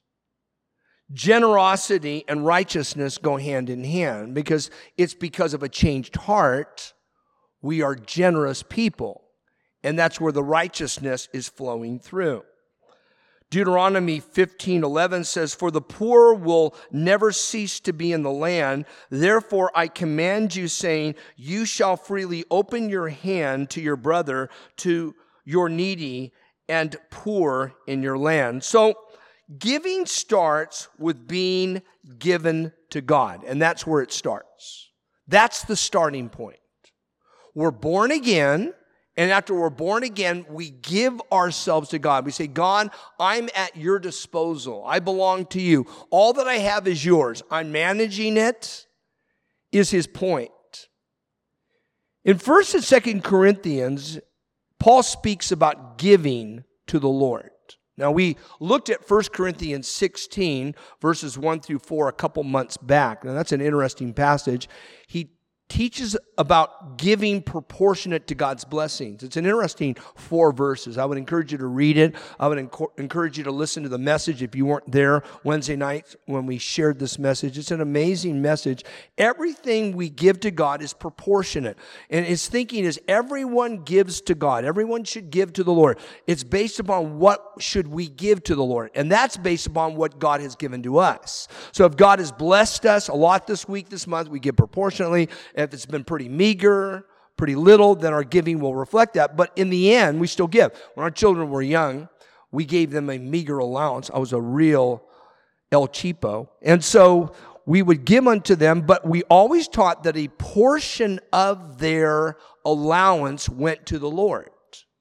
Generosity and righteousness go hand in hand because it's because of a changed heart. We are generous people, and that's where the righteousness is flowing through. Deuteronomy 15:11 says, for the poor will never cease to be in the land. Therefore, I command you, saying, you shall freely open your hand to your brother, to your needy and poor in your land. So giving starts with being given to God, and that's where it starts. That's the starting point. We're born again. And after we're born again, we give ourselves to God. We say, God, I'm at your disposal. I belong to you. All that I have is yours. I'm managing it, is his point. In 1st and 2nd Corinthians, Paul speaks about giving to the Lord. Now, we looked at 1 Corinthians 16, verses 1 through 4, a couple months back. Now, that's an interesting passage. He teaches about giving proportionate to God's blessings. It's an interesting 4 verses. I would encourage you to read it. I would encourage you to listen to the message if you weren't there Wednesday night when we shared this message. It's an amazing message. Everything we give to God is proportionate. And his thinking is everyone gives to God. Everyone should give to the Lord. It's based upon what should we give to the Lord. And that's based upon what God has given to us. So if God has blessed us a lot this week, this month, we give proportionately. If it's been pretty meager, pretty little, then our giving will reflect that. But in the end, we still give. When our children were young, we gave them a meager allowance. I was a real El Cheapo. And so we would give unto them, but we always taught that a portion of their allowance went to the Lord.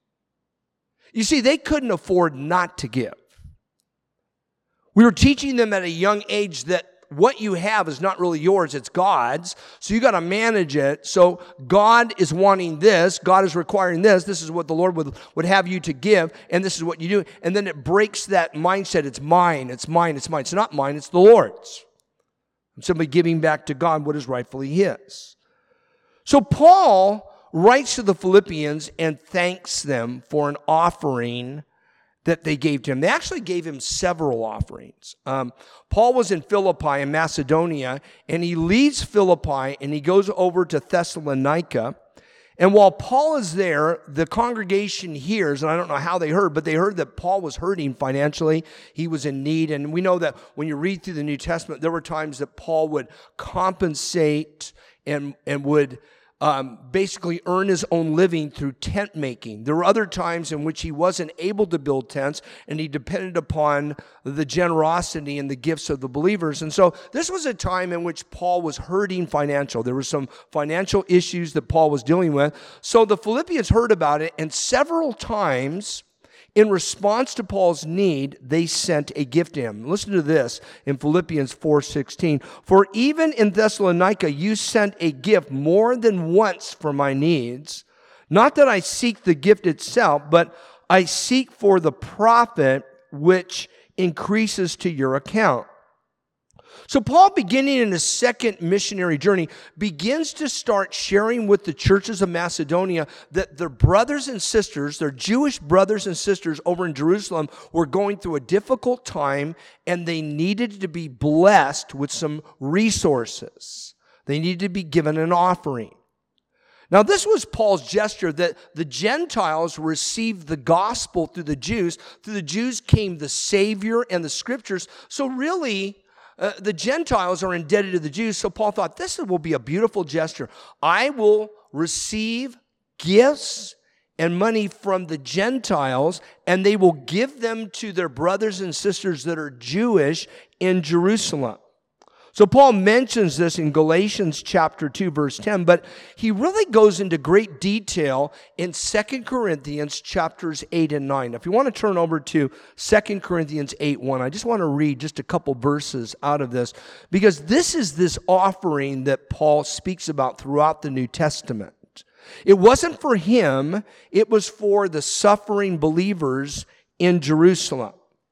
You see, they couldn't afford not to give. We were teaching them at a young age that what you have is not really yours, it's God's. So you got to manage it. So God is wanting this. God is requiring this. This is what the Lord would have you to give. And this is what you do. And then it breaks that mindset. It's mine. It's mine. It's mine. It's not mine. It's the Lord's. I'm simply giving back to God what is rightfully His. So Paul writes to the Philippians and thanks them for an offering that they gave to him. They actually gave him several offerings. Paul was in Philippi in Macedonia, and he leaves Philippi and he goes over to Thessalonica. And while Paul is there, the congregation hears, and I don't know how they heard, but they heard that Paul was hurting financially. He was in need. And we know that when you read through the New Testament, there were times that Paul would compensate and would basically earn his own living through tent making. There were other times in which he wasn't able to build tents, and he depended upon the generosity and the gifts of the believers. And so this was a time in which Paul was hurting financial. There were some financial issues that Paul was dealing with. So the Philippians heard about it, and several times in response to Paul's need, they sent a gift to him. Listen to this in Philippians 4:16. For even in Thessalonica, you sent a gift more than once for my needs. Not that I seek the gift itself, but I seek for the profit which increases to your account. So Paul, beginning in his second missionary journey, begins to start sharing with the churches of Macedonia that their brothers and sisters, their Jewish brothers and sisters over in Jerusalem, were going through a difficult time, and they needed to be blessed with some resources. They needed to be given an offering. Now, this was Paul's gesture that the Gentiles received the gospel through the Jews. Through the Jews came the Savior and the Scriptures. So really, the Gentiles are indebted to the Jews, so Paul thought, this will be a beautiful gesture. I will receive gifts and money from the Gentiles, and they will give them to their brothers and sisters that are Jewish in Jerusalem. So Paul mentions this in Galatians chapter 2, verse 10, but he really goes into great detail in 2 Corinthians chapters 8 and 9. If you want to turn over to 2 Corinthians 8:1, I just want to read just a couple verses out of this, because this is this offering that Paul speaks about throughout the New Testament. It wasn't for him, it was for the suffering believers in Jerusalem.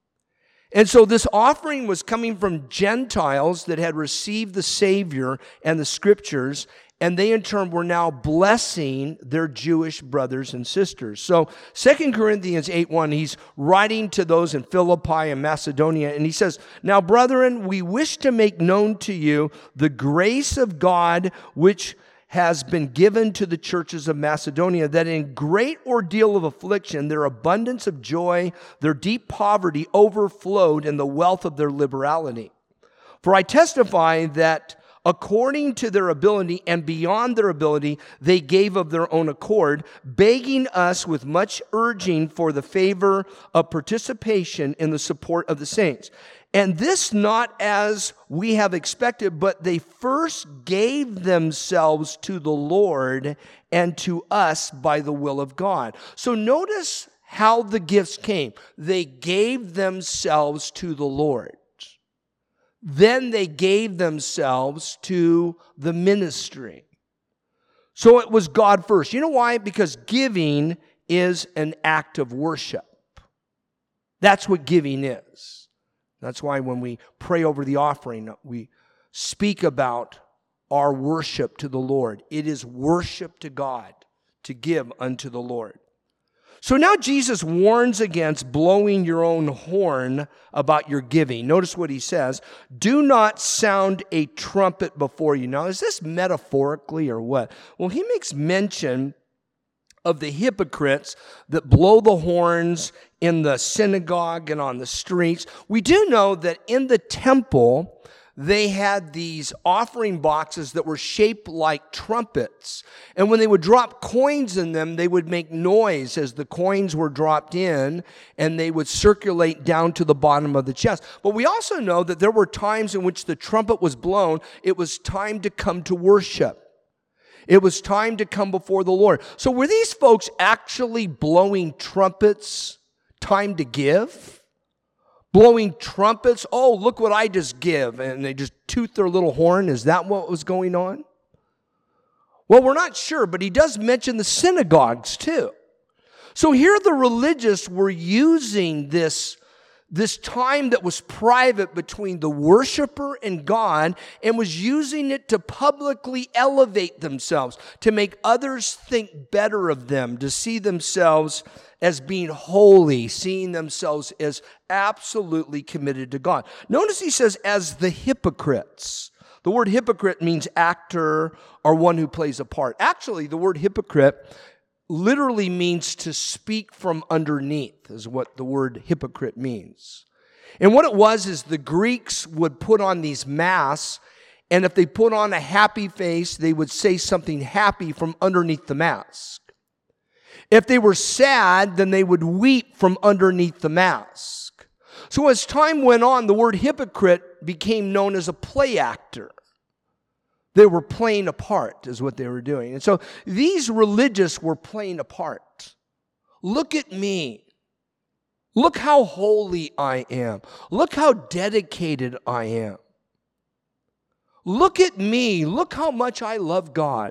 And so this offering was coming from Gentiles that had received the Savior and the Scriptures, and they in turn were now blessing their Jewish brothers and sisters. So 2 Corinthians 8:1, he's writing to those in Philippi and Macedonia, and he says, now, brethren, we wish to make known to you the grace of God which has been given to the churches of Macedonia, that in great ordeal of affliction, their abundance of joy, their deep poverty overflowed in the wealth of their liberality. For I testify that according to their ability and beyond their ability, they gave of their own accord, begging us with much urging for the favor of participation in the support of the saints. And this not as we have expected, but they first gave themselves to the Lord and to us by the will of God. So notice how the gifts came. They gave themselves to the Lord. Then they gave themselves to the ministry. So it was God first. You know why? Because giving is an act of worship. That's what giving is. That's why when we pray over the offering, we speak about our worship to the Lord. It is worship to God to give unto the Lord. So now Jesus warns against blowing your own horn about your giving. Notice what he says. Do not sound a trumpet before you. Now, is this metaphorically or what? Well, he makes mention of the hypocrites that blow the horns in the synagogue and on the streets. We do know that in the temple, they had these offering boxes that were shaped like trumpets. And when they would drop coins in them, they would make noise as the coins were dropped in, and they would circulate down to the bottom of the chest. But we also know that there were times in which the trumpet was blown. It was time to come to worship. It was time to come before the Lord. So were these folks actually blowing trumpets, time to give? Blowing trumpets, oh, look what I just give. And they just toot their little horn. Is that what was going on? Well, we're not sure, but he does mention the synagogues too. So here the religious were using this time that was private between the worshiper and God, and was using it to publicly elevate themselves, to make others think better of them, to see themselves as being holy, seeing themselves as absolutely committed to God. Notice he says, as the hypocrites. The word hypocrite means actor or one who plays a part. Actually, the word hypocrite literally means to speak from underneath, is what the word hypocrite means. And what it was is the Greeks would put on these masks, and if they put on a happy face, they would say something happy from underneath the mask. If they were sad, then they would weep from underneath the mask. So as time went on, the word hypocrite became known as a play actor. They were playing a part, is what they were doing. And so these religious were playing a part. Look at me. Look how holy I am. Look how dedicated I am. Look at me. Look how much I love God,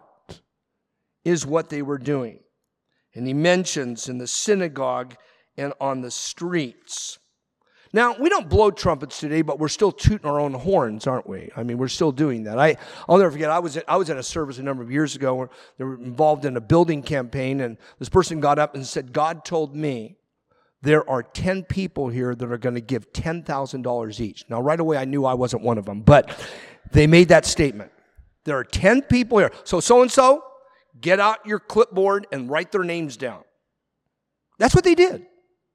is what they were doing. And he mentions in the synagogue and on the streets. Now, we don't blow trumpets today, but we're still tooting our own horns, aren't we? I mean, we're still doing that. I'll never forget, I was in a service a number of years ago where they were involved in a building campaign, and this person got up and said, God told me there are 10 people here that are going to give $10,000 each. Now, right away, I knew I wasn't one of them, but they made that statement. There are 10 people here. So-and-so, get out your clipboard and write their names down. That's what they did.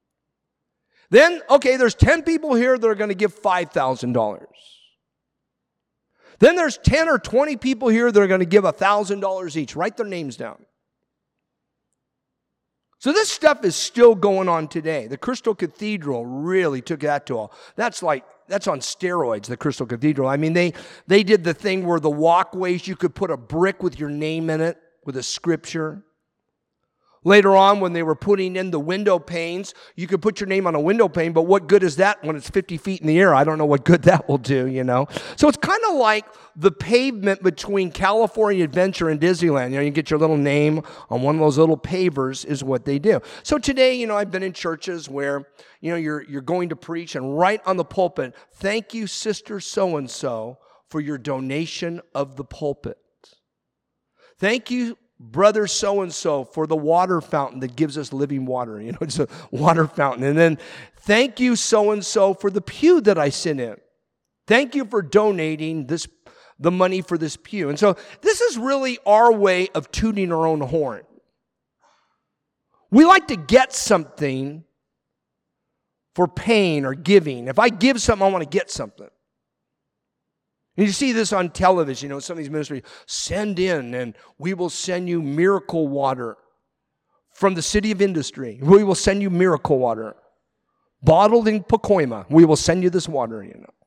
Then, okay, there's 10 people here that are going to give $5,000. Then there's 10 or 20 people here that are going to give $1,000 each. Write their names down. So this stuff is still going on today. The Crystal Cathedral really took that to all. That's on steroids, the Crystal Cathedral. I mean, they did the thing where the walkways, you could put a brick with your name in it, with a scripture. Later on, when they were putting in the window panes, you could put your name on a window pane, but what good is that when it's 50 feet in the air? I don't know what good that will do, you know. So it's kind of like the pavement between California Adventure and Disneyland. You know, you get your little name on one of those little pavers is what they do. So today, you know, I've been in churches where, you know, you're going to preach, and right on the pulpit, thank you, Sister So-and-so, for your donation of the pulpit. Thank you, Brother so-and-so, for the water fountain that gives us living water. You know, it's a water fountain. And then, thank you, so-and-so, for the pew that I sit in. Thank you for donating the money for this pew. And so, this is really our way of tooting our own horn. We like to get something for paying or giving. If I give something, I want to get something. And you see this on television, you know, some of these ministries, send in and we will send you miracle water from the city of industry. We will send you miracle water. Bottled in Pacoima, we will send you this water, you know.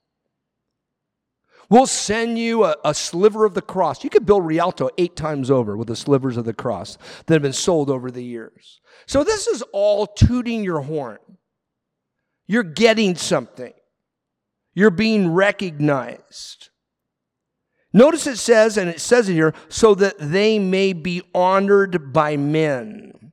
We'll send you a sliver of the cross. You could build Rialto 8 times over with the slivers of the cross that have been sold over the years. So this is all tooting your horn. You're getting something. You're being recognized. Notice it says, and it says it here, so that they may be honored by men.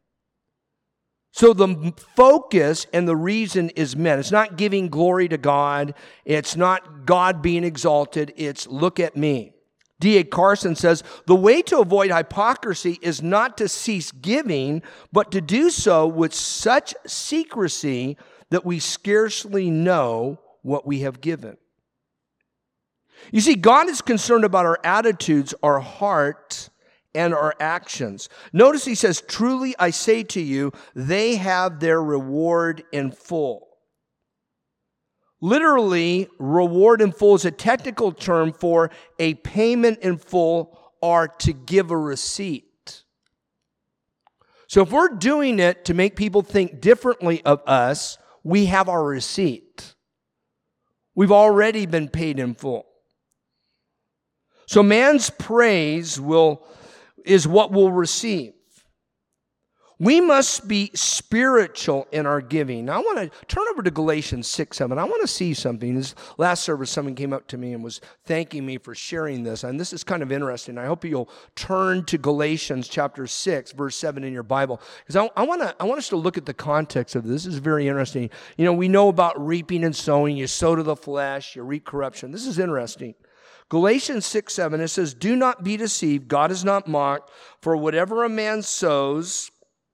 So the focus and the reason is men. It's not giving glory to God. It's not God being exalted. It's look at me. D.A. Carson says, the way to avoid hypocrisy is not to cease giving, but to do so with such secrecy that we scarcely know what we have given. You see, God is concerned about our attitudes, our heart, and our actions. Notice he says, truly I say to you, they have their reward in full. Literally, reward in full is a technical term for a payment in full or to give a receipt. So if we're doing it to make people think differently of us, we have our receipt. We've already been paid in full. So man's praise is what we'll receive. We must be spiritual in our giving. Now, I want to turn over to Galatians 6:7. I want to see something. This last service, someone came up to me and was thanking me for sharing this. And this is kind of interesting. I hope you'll turn to Galatians chapter 6, verse 7 in your Bible. Because I want us to look at the context of this. This is very interesting. You know, we know about reaping and sowing. You sow to the flesh, you reap corruption. This is interesting. Galatians 6:7, it says, do not be deceived. God is not mocked. For whatever a man sows,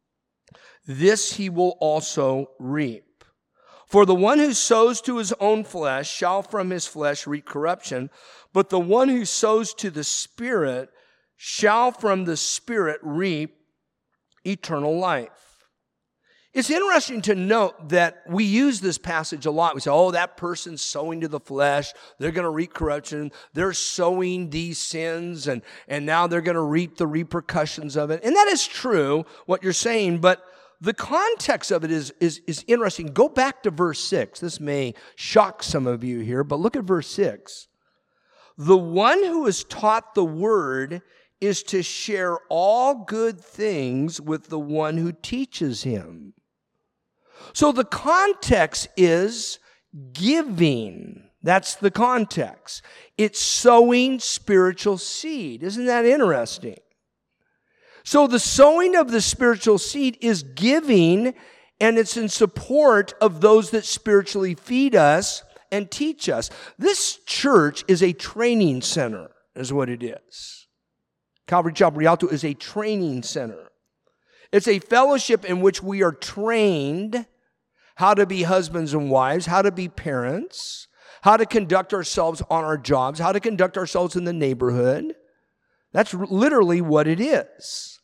this he will also reap. For the one who sows to his own flesh shall from his flesh reap corruption, but the one who sows to the Spirit shall from the Spirit reap eternal life. It's interesting to note that we use this passage a lot. We say, oh, that person's sowing to the flesh. They're going to reap corruption. They're sowing these sins, and now they're going to reap the repercussions of it. And that is true, what you're saying, but the context of it is interesting. Go back to verse 6. This may shock some of you here, but look at verse 6. The one who is taught the word is to share all good things with the one who teaches him. So the context is giving. That's the context. It's sowing spiritual seed. Isn't that interesting? So the sowing of the spiritual seed is giving, and it's in support of those that spiritually feed us and teach us. This church is a training center, is what it is. Calvary Chapel Rialto is a training center. It's a fellowship in which we are trained how to be husbands and wives, how to be parents, how to conduct ourselves on our jobs, how to conduct ourselves in the neighborhood. That's literally what it is.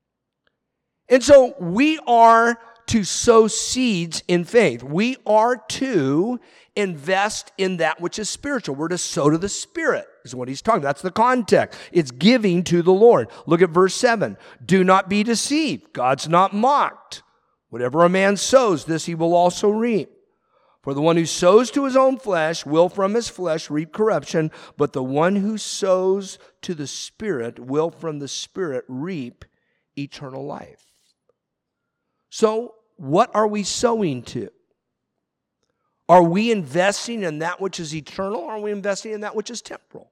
And so we are to sow seeds in faith. We are to invest in that which is spiritual. We're to sow to the Spirit, is what he's talking about. That's the context. It's giving to the Lord. Look at verse 7. Do not be deceived. God's not mocked. Whatever a man sows, this he will also reap. For the one who sows to his own flesh will from his flesh reap corruption, but the one who sows to the Spirit will from the Spirit reap eternal life. So, what are we sowing to? Are we investing in that which is eternal, or are we investing in that which is temporal?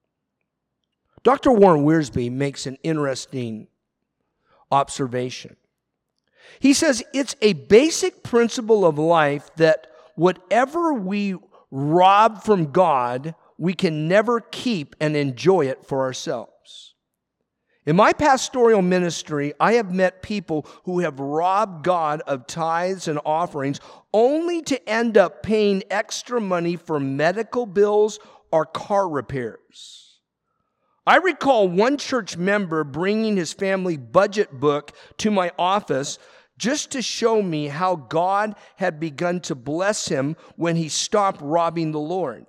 Dr. Warren Wiersbe makes an interesting observation. He says it's a basic principle of life that whatever we rob from God, we can never keep and enjoy it for ourselves. In my pastoral ministry, I have met people who have robbed God of tithes and offerings only to end up paying extra money for medical bills or car repairs. I recall one church member bringing his family budget book to my office just to show me how God had begun to bless him when he stopped robbing the Lord.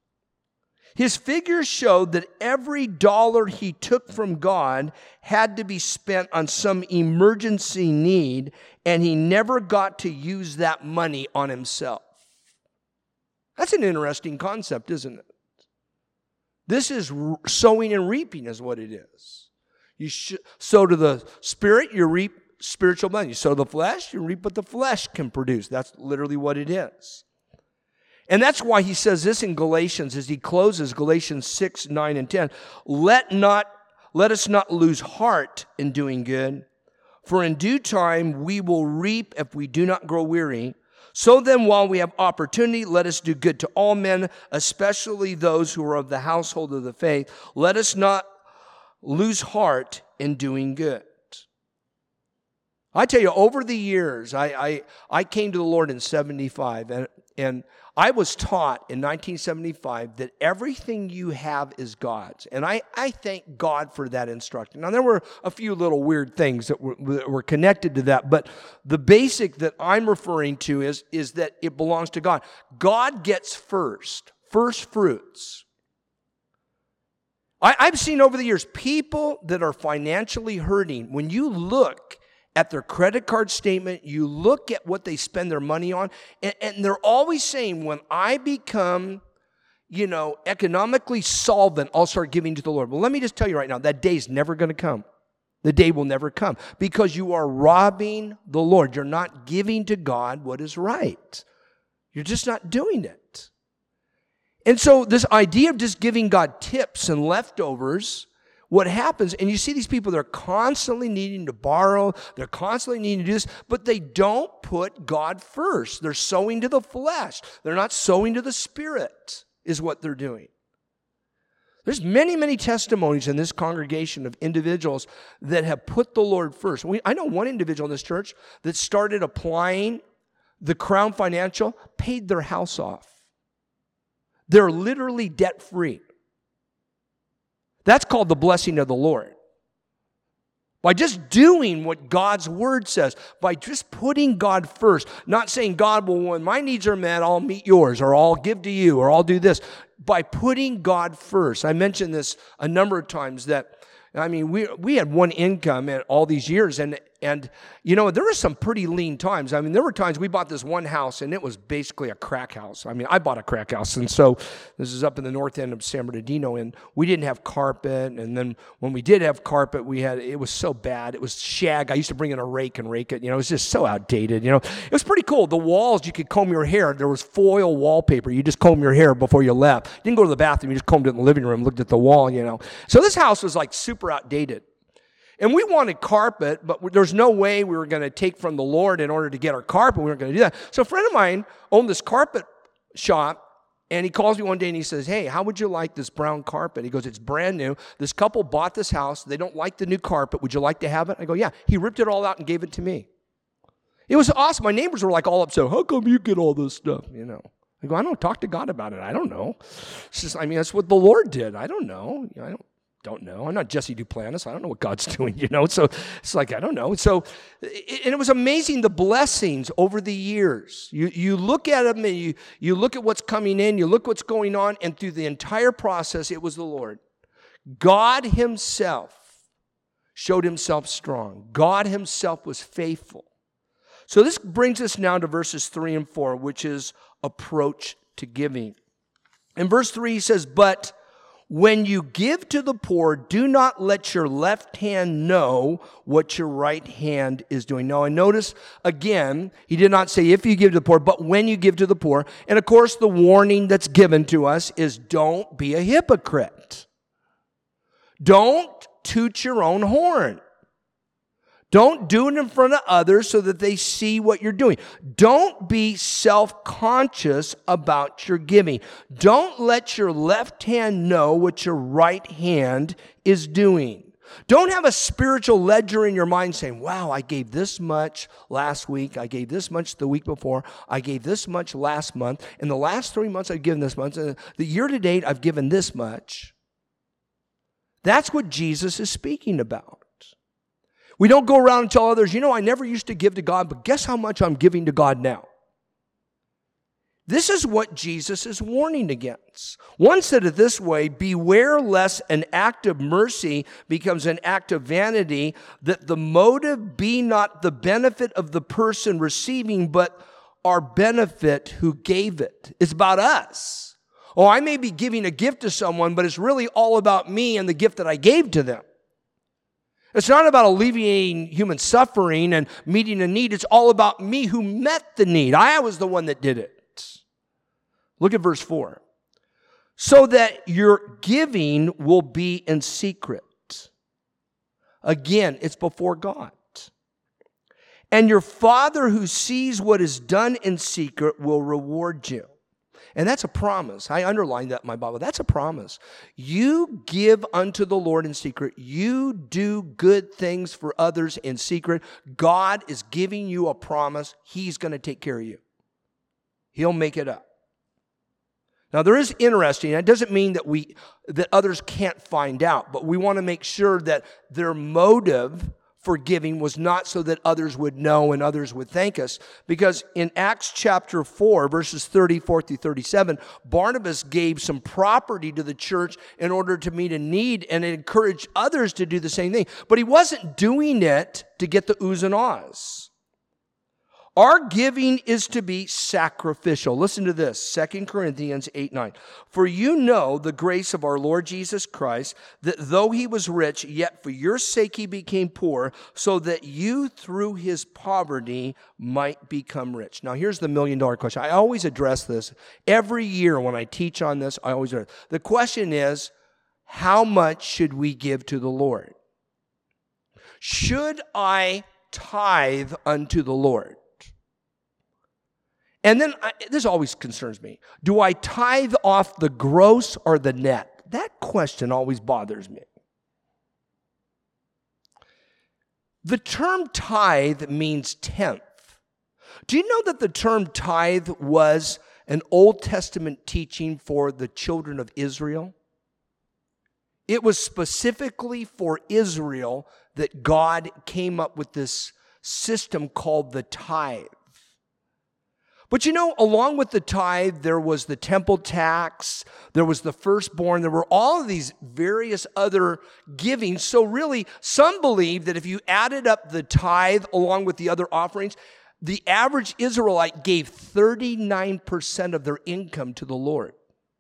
His figures showed that every dollar he took from God had to be spent on some emergency need, and he never got to use that money on himself. That's an interesting concept, isn't it? This is sowing and reaping is what it is. You sow to the Spirit, you reap spiritual money. You sow to the flesh, you reap what the flesh can produce. That's literally what it is. And that's why he says this in Galatians as he closes Galatians 6, 9, and 10. Let us not lose heart in doing good, for in due time we will reap if we do not grow weary. So then, while we have opportunity, let us do good to all men, especially those who are of the household of the faith. Let us not lose heart in doing good. I tell you, over the years, I came to the Lord in 75, and I was taught in 1975 that everything you have is God's. And I thank God for that instruction. Now, there were a few little weird things that were connected to that, but the basic that I'm referring to is that it belongs to God. God gets first fruits. I've seen over the years people that are financially hurting. When you look at their credit card statement, you look at what they spend their money on, and they're always saying, when I become, economically solvent, I'll start giving to the Lord. Well, let me just tell you right now, that day's never going to come. The day will never come because you are robbing the Lord. You're not giving to God what is right. You're just not doing it. And so this idea of just giving God tips and leftovers, what happens, and you see these people, they're constantly needing to borrow, they're constantly needing to do this, but they don't put God first. They're sowing to the flesh. They're not sowing to the Spirit, is what they're doing. There's many, many testimonies in this congregation of individuals that have put the Lord first. I know one individual in this church that started applying the Crown Financial, paid their house off. They're literally debt-free. That's called the blessing of the Lord. By just doing what God's word says, by just putting God first, not saying, God, well, when my needs are met, I'll meet yours, or I'll give to you, or I'll do this. By putting God first. I mentioned this a number of times that, we had one income in all these years, and there were some pretty lean times. There were times we bought this one house, and it was basically a crack house. I bought a crack house, and so this is up in the north end of San Bernardino, and we didn't have carpet, and then when we did have carpet, it was so bad. It was shag. I used to bring in a rake and rake it. It was just so outdated. It was pretty cool. The walls, you could comb your hair. There was foil wallpaper. You just comb your hair before you left. You didn't go to the bathroom. You just combed it in the living room, looked at the wall, So this house was like super outdated. And we wanted carpet, but there's no way we were going to take from the Lord in order to get our carpet. We weren't going to do that. So a friend of mine owned this carpet shop, and he calls me one day and he says, hey, how would you like this brown carpet? He goes, it's brand new. This couple bought this house. They don't like the new carpet. Would you like to have it? I go, yeah. He ripped it all out and gave it to me. It was awesome. My neighbors were like all upset. How come you get all this stuff? I go, I don't talk to God about it. I don't know. It's just, that's what the Lord did. I don't know. I don't know. I'm not Jesse Duplantis. I don't know what God's doing, So it's like, I don't know. So, and it was amazing, the blessings over the years. You look at them and you look at what's coming in, you look what's going on, and through the entire process, it was the Lord. God himself showed himself strong. God himself was faithful. So this brings us now to verses 3 and 4, which is approach to giving. In verse 3, he says, but when you give to the poor, do not let your left hand know what your right hand is doing. Now, I notice, again, he did not say if you give to the poor, but when you give to the poor. And, of course, the warning that's given to us is don't be a hypocrite. Don't toot your own horn. Don't do it in front of others so that they see what you're doing. Don't be self-conscious about your giving. Don't let your left hand know what your right hand is doing. Don't have a spiritual ledger in your mind saying, wow, I gave this much last week. I gave this much the week before. I gave this much last month. In the last 3 months, I've given this much. The year to date, I've given this much. That's what Jesus is speaking about. We don't go around and tell others, I never used to give to God, but guess how much I'm giving to God now? This is what Jesus is warning against. One said it this way, beware lest an act of mercy becomes an act of vanity, that the motive be not the benefit of the person receiving, but our benefit who gave it. It's about us. Oh, I may be giving a gift to someone, but it's really all about me and the gift that I gave to them. It's not about alleviating human suffering and meeting a need. It's all about me who met the need. I was the one that did it. Look at verse 4. So that your giving will be in secret. Again, it's before God. And your Father who sees what is done in secret will reward you. And that's a promise. I underlined that in my Bible. That's a promise. You give unto the Lord in secret. You do good things for others in secret. God is giving you a promise. He's going to take care of you. He'll make it up. Now, there is interesting. It doesn't mean that others can't find out, but we want to make sure that their motive for giving was not so that others would know and others would thank us. Because in Acts chapter 4, verses 34 through 37, Barnabas gave some property to the church in order to meet a need and encourage others to do the same thing. But he wasn't doing it to get the oohs and ahs. Our giving is to be sacrificial. Listen to this, 2 Corinthians 8:9. For you know the grace of our Lord Jesus Christ, that though he was rich, yet for your sake he became poor, so that you through his poverty might become rich. Now here's the million-dollar question. I always address this. Every year when I teach on this, I always address. The question is, how much should we give to the Lord? Should I tithe unto the Lord? And then, this always concerns me. Do I tithe off the gross or the net? That question always bothers me. The term tithe means tenth. Do you know that the term tithe was an Old Testament teaching for the children of Israel? It was specifically for Israel that God came up with this system called the tithe. But you know, along with the tithe, there was the temple tax, there was the firstborn, there were all of these various other givings. So really, some believe that if you added up the tithe along with the other offerings, the average Israelite gave 39% of their income to the Lord.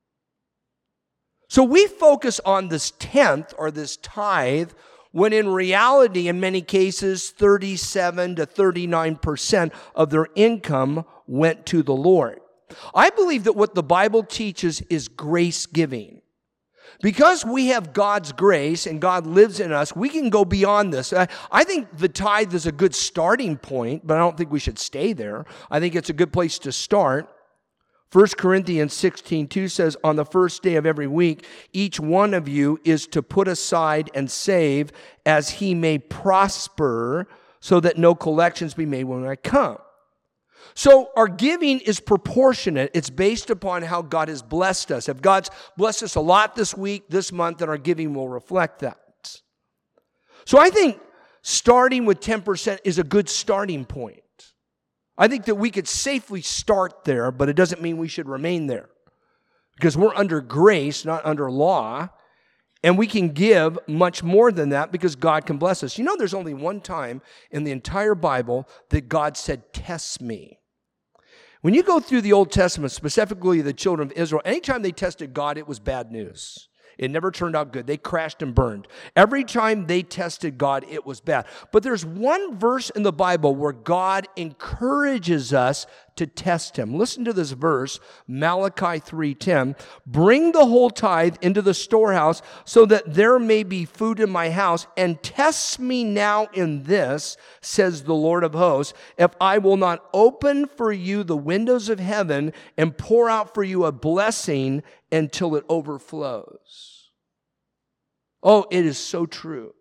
So we focus on this tenth or this tithe, when in reality, in many cases, 37 to 39% of their income went to the Lord. I believe that what the Bible teaches is grace giving. Because we have God's grace and God lives in us, we can go beyond this. I think the tithe is a good starting point, but I don't think we should stay there. I think it's a good place to start. 1 Corinthians 16:2 says, on the first day of every week, each one of you is to put aside and save as he may prosper, so that no collections be made when I come. So our giving is proportionate. It's based upon how God has blessed us. If God's blessed us a lot this week, this month, then our giving will reflect that. So I think starting with 10% is a good starting point. I think that we could safely start there, but it doesn't mean we should remain there. Because we're under grace, not under law, and we can give much more than that because God can bless us. You know, there's only one time in the entire Bible that God said, test me. When you go through the Old Testament, specifically the children of Israel, anytime they tested God, it was bad news. It never turned out good. They crashed and burned. Every time they tested God, it was bad. But there's one verse in the Bible where God encourages us to test him. Listen to this verse, Malachi 3:10. Bring the whole tithe into the storehouse so that there may be food in my house, and test me now in this, says the Lord of hosts, if I will not open for you the windows of heaven and pour out for you a blessing until it overflows. Oh, it is so true.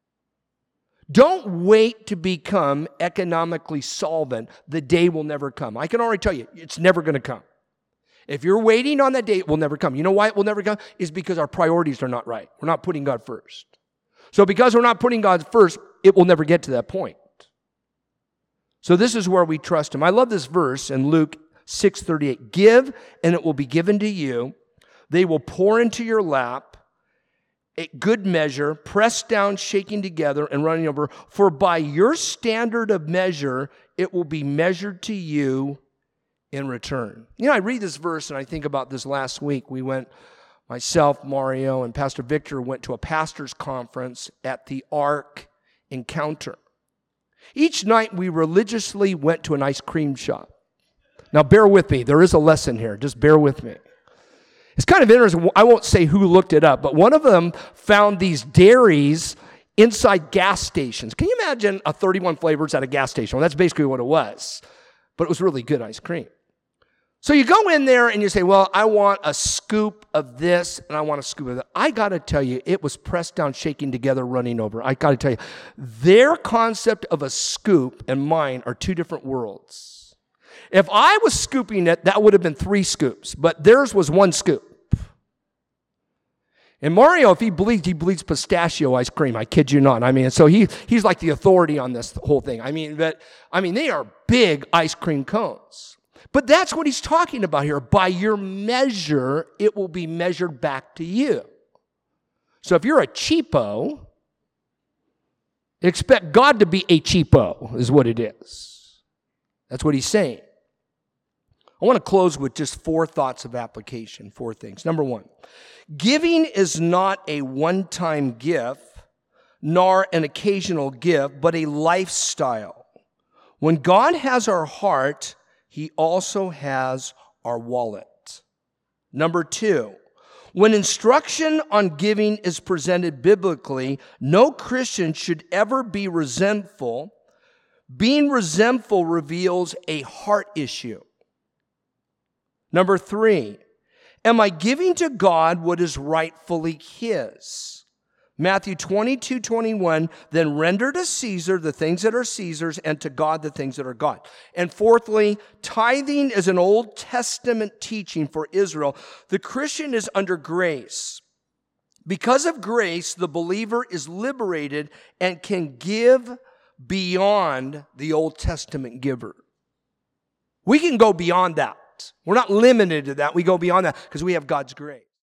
Don't wait to become economically solvent. The day will never come. I can already tell you, it's never going to come. If you're waiting on that day, it will never come. You know why it will never come? It's because our priorities are not right. We're not putting God first. So because we're not putting God first, it will never get to that point. So this is where we trust him. I love this verse in Luke 6:38. Give, and it will be given to you. They will pour into your lap a good measure, pressed down, shaking together, and running over. For by your standard of measure, it will be measured to you in return. You know, I read this verse and I think about this last week. We went, myself, Mario, and Pastor Victor went to a pastor's conference at the Ark Encounter. Each night we religiously went to an ice cream shop. Now, bear with me. There is a lesson here. Just bear with me. It's kind of interesting. I won't say who looked it up, but one of them found these dairies inside gas stations. Can you imagine a 31 flavors at a gas station? Well, that's basically what it was. But it was really good ice cream. So you go in there and you say, well, I want a scoop of this and I want a scoop of that. I got to tell you, it was pressed down, shaking together, running over. I got to tell you, their concept of a scoop and mine are two different worlds. If I was scooping it, that would have been 3 scoops, but theirs was 1 scoop. And Mario, if he bleeds pistachio ice cream. I kid you not. I mean, so he's like the authority on this whole thing. I mean, they are big ice cream cones. But that's what he's talking about here. By your measure, it will be measured back to you. So if you're a cheapo, expect God to be a cheapo, is what it is. That's what he's saying. I want to close with just 4 thoughts of application, 4 things. Number 1, giving is not a one-time gift, nor an occasional gift, but a lifestyle. When God has our heart, he also has our wallet. Number 2, when instruction on giving is presented biblically, no Christian should ever be resentful. Being resentful reveals a heart issue. Number 3, am I giving to God what is rightfully his? Matthew 22:21, then render to Caesar the things that are Caesar's and to God the things that are God. And fourthly, tithing is an Old Testament teaching for Israel. The Christian is under grace. Because of grace, the believer is liberated and can give beyond the Old Testament giver. We can go beyond that. We're not limited to that. We go beyond that because we have God's grace.